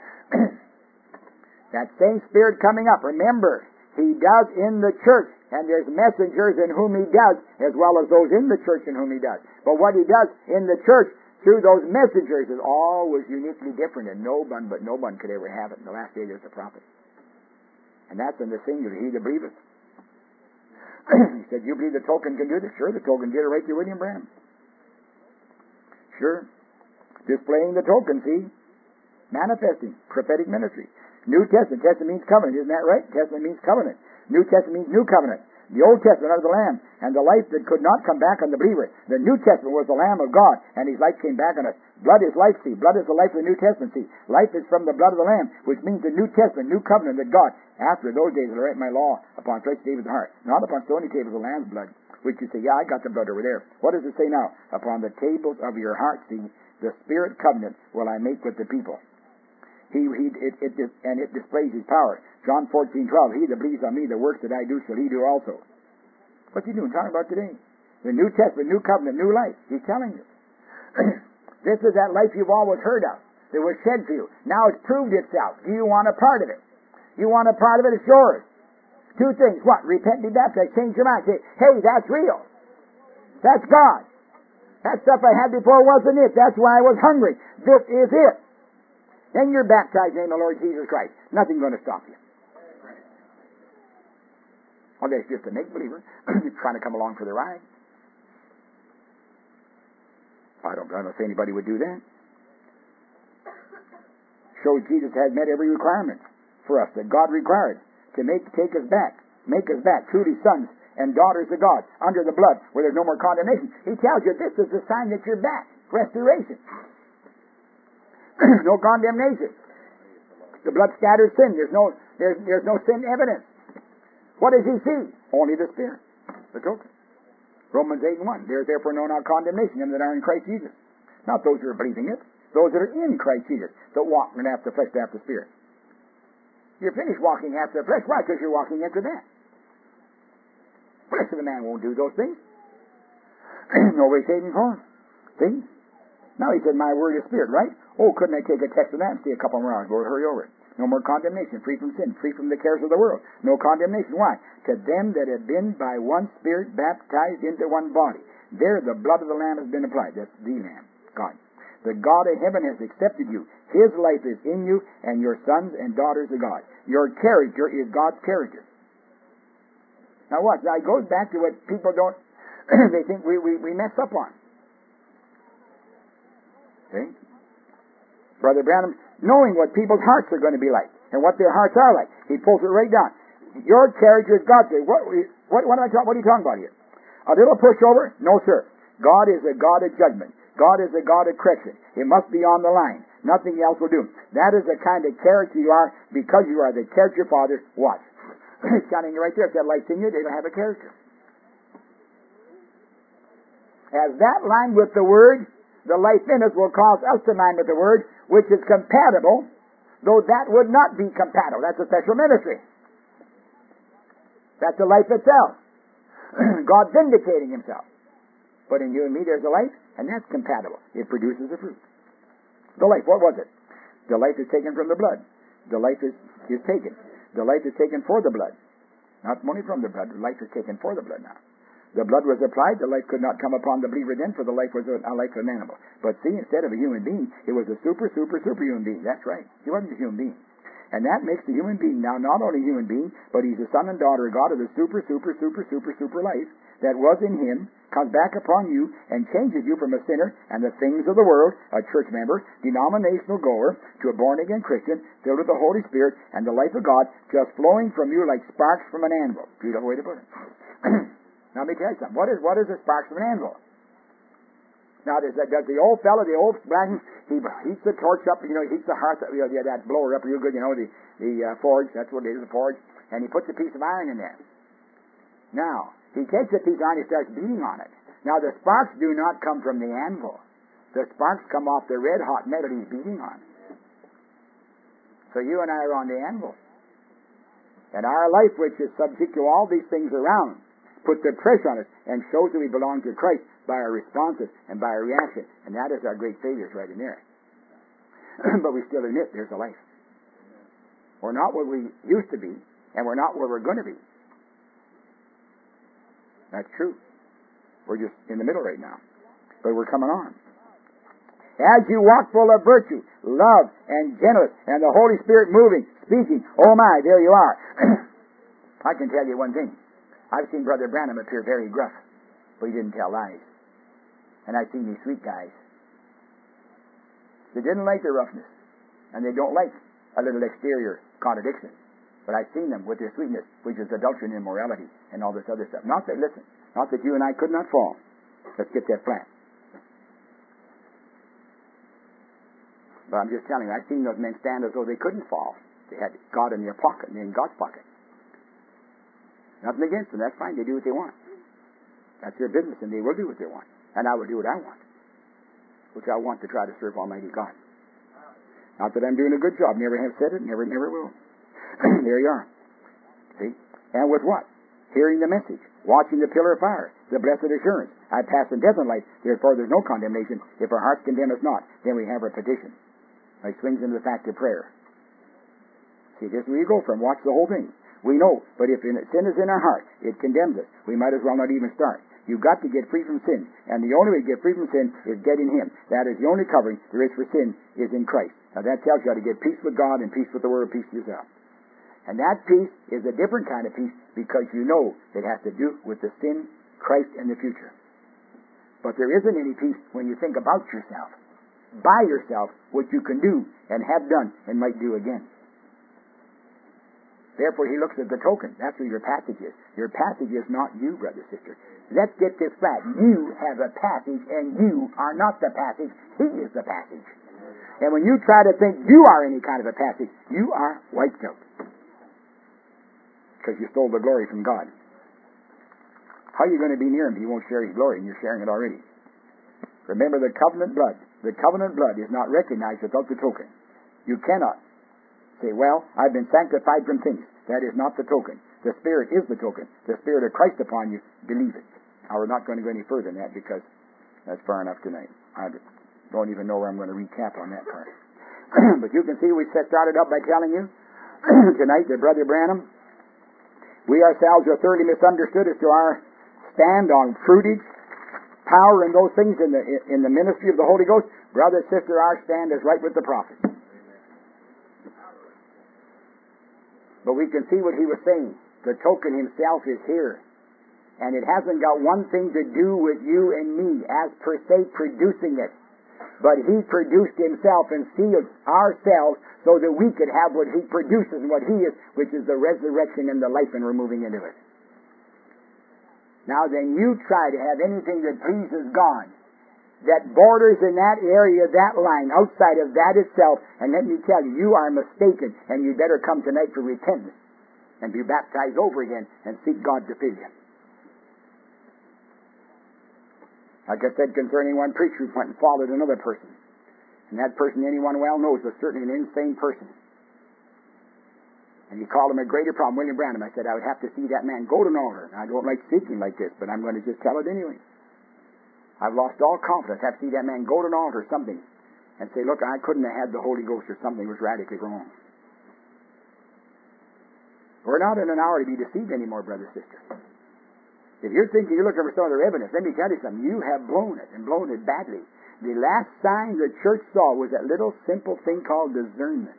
That same Spirit coming up, remember, He does in the church, and there's messengers in whom He does, as well as those in the church in whom He does. But what He does in the church through those messengers is always uniquely different, and no one could ever have it. In the last day there's a prophet. And that's in the singular, he that believeth. He said, you believe the token can do this? Sure, the token did it right through William Branham. Sure. Displaying the token, see? Manifesting. Prophetic ministry. New Testament. Testament means covenant, isn't that right? Testament means covenant. New Testament means new covenant. The Old Testament of the Lamb, and the life that could not come back on the believer. The New Testament was the Lamb of God, and His life came back on us. Blood is life, see. Blood is the life of the New Testament, see. Life is from the blood of the Lamb, which means the New Testament, new covenant that God, after those days, will write my law upon flesh David's heart. Not upon stony tables of the Lamb's blood, which you say, yeah, I got the blood over there. What does it say now? Upon the tables of your heart, see, the Spirit covenant will I make with the people. It displays His power. John 14:12, he that believes on me, the works that I do shall he do also. What's he doing? Talking about today. The New Testament, new covenant, new life. He's telling you. This is that life you've always heard of. That was shed for you. Now it's proved itself. Do you want a part of it? You want a part of it, it's yours. Two things. What? Repent and be baptized. Change your mind. Say, hey, that's real. That's God. That stuff I had before wasn't it. That's why I was hungry. This is it. Then you're baptized in the name of the Lord Jesus Christ. Nothing's going to stop you. Well, there's just a make-believer trying to come along for the ride. I don't say anybody would do that. Shows Jesus has met every requirement for us that God required to take us back, make us back, truly sons and daughters of God, under the blood, where there's no more condemnation. He tells you this is the sign that you're back. Restoration. No condemnation. The blood scatters sin. There's no sin evidence. What does he see? Only the Spirit. The token. Romans 8:1. There is therefore no condemnation in them that are in Christ Jesus. Not those who are believing it. Those that are in Christ Jesus. That walk not after the flesh, but after the Spirit. You're finished walking after the flesh. Why? Because you're walking after that. The rest of the man won't do those things. Nobody's saving for him. See? Now he said, my word is Spirit, right? Oh, couldn't I take a text of that and stay a couple more hours? Lord, hurry over it. No more condemnation, free from sin, free from the cares of the world. No condemnation. Why? To them that have been by one Spirit baptized into one body. There the blood of the Lamb has been applied. That's the Lamb, God. The God of heaven has accepted you. His life is in you, and your sons and daughters of God. Your character is God's character. Now what? Now it goes back to what people don't, they think we mess up on. Okay? Brother Branham, knowing what people's hearts are going to be like and what their hearts are like, he pulls it right down. Your character is God's. What are you talking about here? A little pushover? No, sir. God is a God of judgment. God is a God of correction. It must be on the line. Nothing else will do. That is the kind of character you are because you are the character Father. Watch. It's telling you right there. If that light's in you, they don't have a character. As that line with the Word, the life in us will cause us to line with the Word, which is compatible, though that would not be compatible. That's a special ministry. That's the life itself. God vindicating Himself. But in you and me there's a life, and that's compatible. It produces a fruit. The life, what was it? The life is taken from the blood. The life is taken. The life is taken for the blood. Not only from the blood, the life is taken for the blood now. The blood was applied, the life could not come upon the believer then, for the life was a life of an animal. But see, instead of a human being, it was a super human being. That's right. He wasn't a human being. And that makes the human being now not only a human being, but he's a son and daughter of God of the super life that was in him, comes back upon you and changes you from a sinner and the things of the world, a church member, denominational goer, to a born-again Christian, filled with the Holy Spirit and the life of God, just flowing from you like sparks from an anvil. Beautiful way to put it. Now let me tell you something. What is the sparks from an anvil? Now does the old fellow, the old man, he heats the torch up, he heats the hearth, that blower up real good, the forge, that's what it is, the forge, and he puts a piece of iron in there. Now, He takes a piece of iron and he starts beating on it. Now the sparks do not come from the anvil. The sparks come off the red hot metal he's beating on. So you and I are on the anvil. And our life, which is subject to all these things around, puts the pressure on us and shows that we belong to Christ by our responses and by our reaction. And that is our great failures right in there. But we still admit there's a life. We're not what we used to be, and we're not where we're going to be. That's true. We're just in the middle right now. But we're coming on. As you walk full of virtue, love, and gentleness, and the Holy Spirit moving, speaking, oh my, there you are. I can tell you one thing. I've seen Brother Branham appear very gruff, but he didn't tell lies. And I've seen these sweet guys. They didn't like the roughness, and they don't like a little exterior contradiction. But I've seen them with their sweetness, which is adultery and immorality, and all this other stuff. Not that you and I could not fall. Let's get that flat. But I'm just telling you, I've seen those men stand as though they couldn't fall. They had God in their pocket, and in God's pocket. Nothing against them. That's fine. They do what they want. That's their business, and they will do what they want. And I will do what I want, which I want to try to serve Almighty God. Not that I'm doing a good job. Never have said it. Never will. There you are. See? And with what? Hearing the message. Watching the pillar of fire. The blessed assurance. I pass from death and life. Therefore there's no condemnation. If our hearts condemn us not, then we have our petition. It swings into the fact of prayer. See, this is where you go from. Watch the whole thing. We know, but if sin is in our heart, it condemns us. We might as well not even start. You've got to get free from sin. And the only way to get free from sin is get in Him. That is the only covering there is for sin is in Christ. Now that tells you how to get peace with God and peace with the world, peace with yourself. And that peace is a different kind of peace because you know it has to do with the sin, Christ, and the future. But there isn't any peace when you think about yourself. By yourself, what you can do and have done and might do again. Therefore, he looks at the token. That's where your passage is. Your passage is not you, brother, sister. Let's get this flat. You have a passage, and you are not the passage. He is the passage. And when you try to think you are any kind of a passage, you are wiped out. Because you stole the glory from God. How are you going to be near Him if you won't share His glory, and you're sharing it already? Remember the covenant blood. The covenant blood is not recognized without the token. You cannot say, well, I've been sanctified from things. That is not the token. The Spirit is the token. The Spirit of Christ upon you, believe it. Now, we're not going to go any further than that because that's far enough tonight. I don't even know where I'm going to recap on that part. But you can see we started up by telling you tonight that Brother Branham, we ourselves are thoroughly misunderstood as to our stand on fruitage, power, and those things in the ministry of the Holy Ghost. Brother, sister, our stand is right with the prophets. But we can see what he was saying. The token himself is here. And it hasn't got one thing to do with you and me as per se producing it. But he produced himself and sealed ourselves so that we could have what he produces and what he is, which is the resurrection and the life, and we're moving into it. Now then, you try to have anything that pleases God, that borders in that area, that line, outside of that itself, and let me tell you, you are mistaken, and you better come tonight for repentance and be baptized over again and seek God to fill you. Like I said concerning one preacher who went and followed another person, and that person anyone well knows was certainly an insane person. And he called him a greater problem, William Branham. I said, I would have to see that man go to an altar. I don't like speaking like this, but I'm going to just tell it anyway. I've lost all confidence. I have to see that man go to an altar or something and say, look, I couldn't have had the Holy Ghost or something was radically wrong. We're not in an hour to be deceived anymore, brother, sister. If you're thinking you're looking for some other evidence, let me tell you something. You have blown it, and blown it badly. The last sign the church saw was that little simple thing called discernment.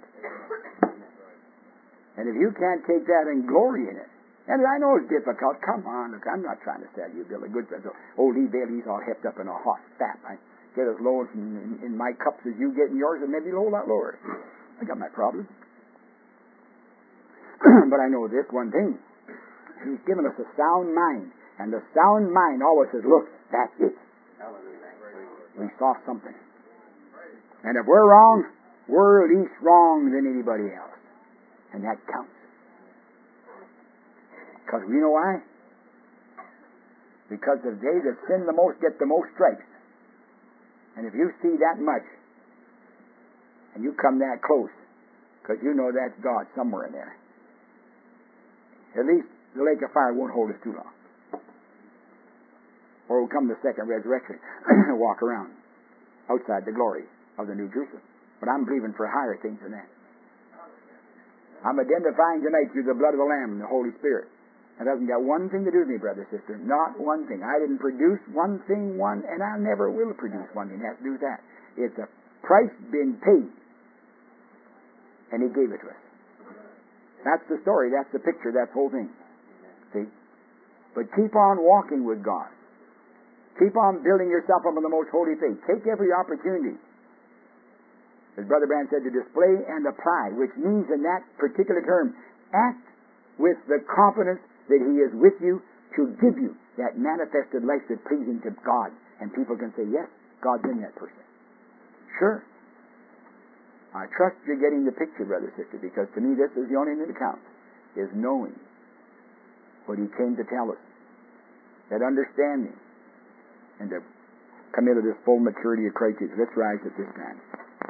And if you can't take that and glory in it, and I know it's difficult, come on, look, I'm not trying to sell you, Billy. Good friend. Old Lee Bailey's all hepped up in a hot fat. I get as low in my cups as you get in yours, and maybe a whole lot lower. I got my problem. But I know this one thing. He's given us a sound mind. And the sound mind always says, look, that's it. We saw something. And if we're wrong, we're least wrong than anybody else. And that counts. Because we know why? Because the they that sin the most get the most stripes. And if you see that much, and you come that close, because you know that's God somewhere in there, at least the lake of fire won't hold us too long. Or will come the second resurrection and walk around outside the glory of the New Jerusalem. But I'm believing for higher things than that. I'm identifying tonight through the blood of the Lamb and the Holy Spirit. It hasn't got one thing to do with me, brother, sister. Not one thing. I didn't produce one thing, and I never will produce one thing. It has to do with that. It's a price being paid. And He gave it to us. That's the story. That's the picture. That's the whole thing. See? But keep on walking with God. Keep on building yourself up in the most holy faith. Take every opportunity, as Brother Branham said, to display and apply, which means in that particular term, act with the confidence that He is with you to give you that manifested life that's pleasing to God. And people can say, yes, God's in that person. Sure. I trust you're getting the picture, brother, sister, because to me this is the only thing that counts, is knowing what He came to tell us. That understanding. And to come into this full maturity of Christ Jesus. Let's rise at this time.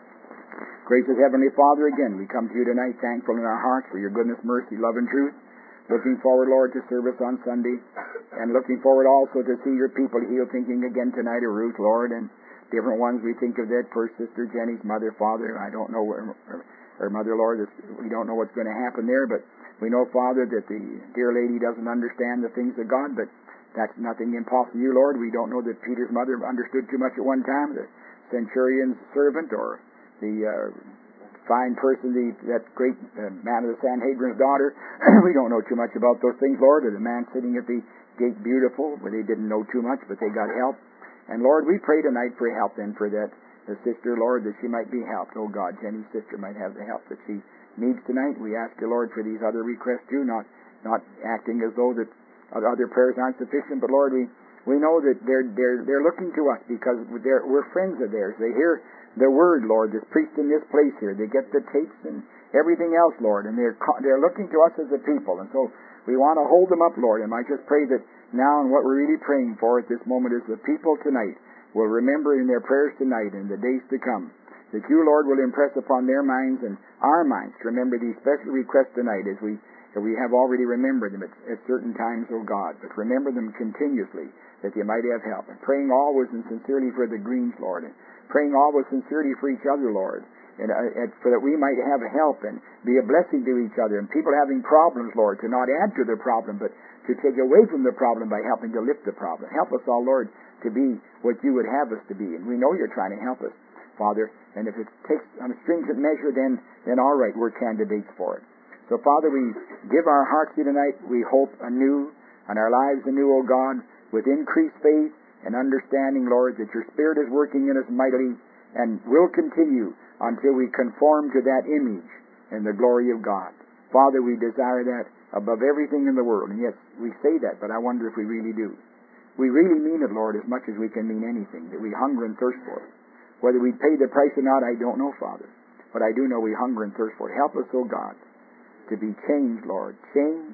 Gracious Heavenly Father, again, we come to you tonight thankful in our hearts for your goodness, mercy, love, and truth. Looking forward, Lord, to service on Sunday. And looking forward also to see your people healed, thinking again tonight of Ruth, Lord, and different ones we think of that. First Sister Jenny's mother, Father. I don't know her mother, Lord. We don't know what's going to happen there, but we know, Father, that the dear lady doesn't understand the things of God, but that's nothing impossible to you, Lord. We don't know that Peter's mother understood too much at one time, the centurion's servant, or the fine person, that great man of the Sanhedrin's daughter. We don't know too much about those things, Lord, or the man sitting at the gate beautiful, where they didn't know too much, but they got help. And, Lord, we pray tonight for help then for that the sister, Lord, that she might be helped. Oh, God, Jenny's sister might have the help that she needs tonight. We ask you, Lord, for these other requests too, not acting as though that other prayers aren't sufficient, but Lord, we know that they're looking to us because we're friends of theirs. They hear the word, Lord, that's preached in this place here. They get the tapes and everything else, Lord, and they're looking to us as a people. And so we want to hold them up, Lord. And I just pray that now, and what we're really praying for at this moment is the people tonight will remember in their prayers tonight and the days to come that you, Lord, will impress upon their minds and our minds to remember these special requests tonight as we have already remembered them at certain times, O God, but remember them continuously that they might have help. And praying always and sincerely for the Greens, Lord, and praying always sincerely for each other, Lord, and for that we might have help and be a blessing to each other. And people having problems, Lord, to not add to their problem, but to take away from the problem by helping to lift the problem. Help us all, Lord, to be what you would have us to be. And we know you're trying to help us, Father, and if it takes on a stringent measure, then all right, we're candidates for it. So, Father, we give our hearts to you tonight. We hope anew, and our lives anew, O God, with increased faith and understanding, Lord, that your Spirit is working in us mightily and will continue until we conform to that image in the glory of God. Father, we desire that above everything in the world. And yes, we say that, but I wonder if we really do. We really mean it, Lord, as much as we can mean anything, that we hunger and thirst for it. Whether we pay the price or not, I don't know, Father. But I do know we hunger and thirst for it. Help us, O God, to be changed, Lord. Change,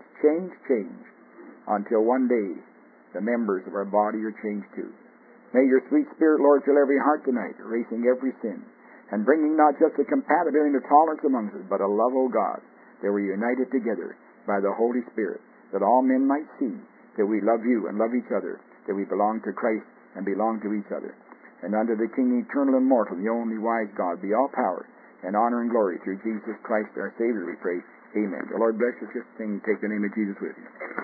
until one day the members of our body are changed too. May your sweet Spirit, Lord, fill every heart tonight, erasing every sin, and bringing not just a compatibility and a tolerance amongst us, but a love, O God, that we're united together by the Holy Spirit, that all men might see that we love you and love each other, that we belong to Christ and belong to each other. And unto the King, eternal and immortal, the only wise God, be all power and honor and glory through Jesus Christ our Savior, we pray. Amen. The Lord bless you. Just sing, take the name of Jesus with you.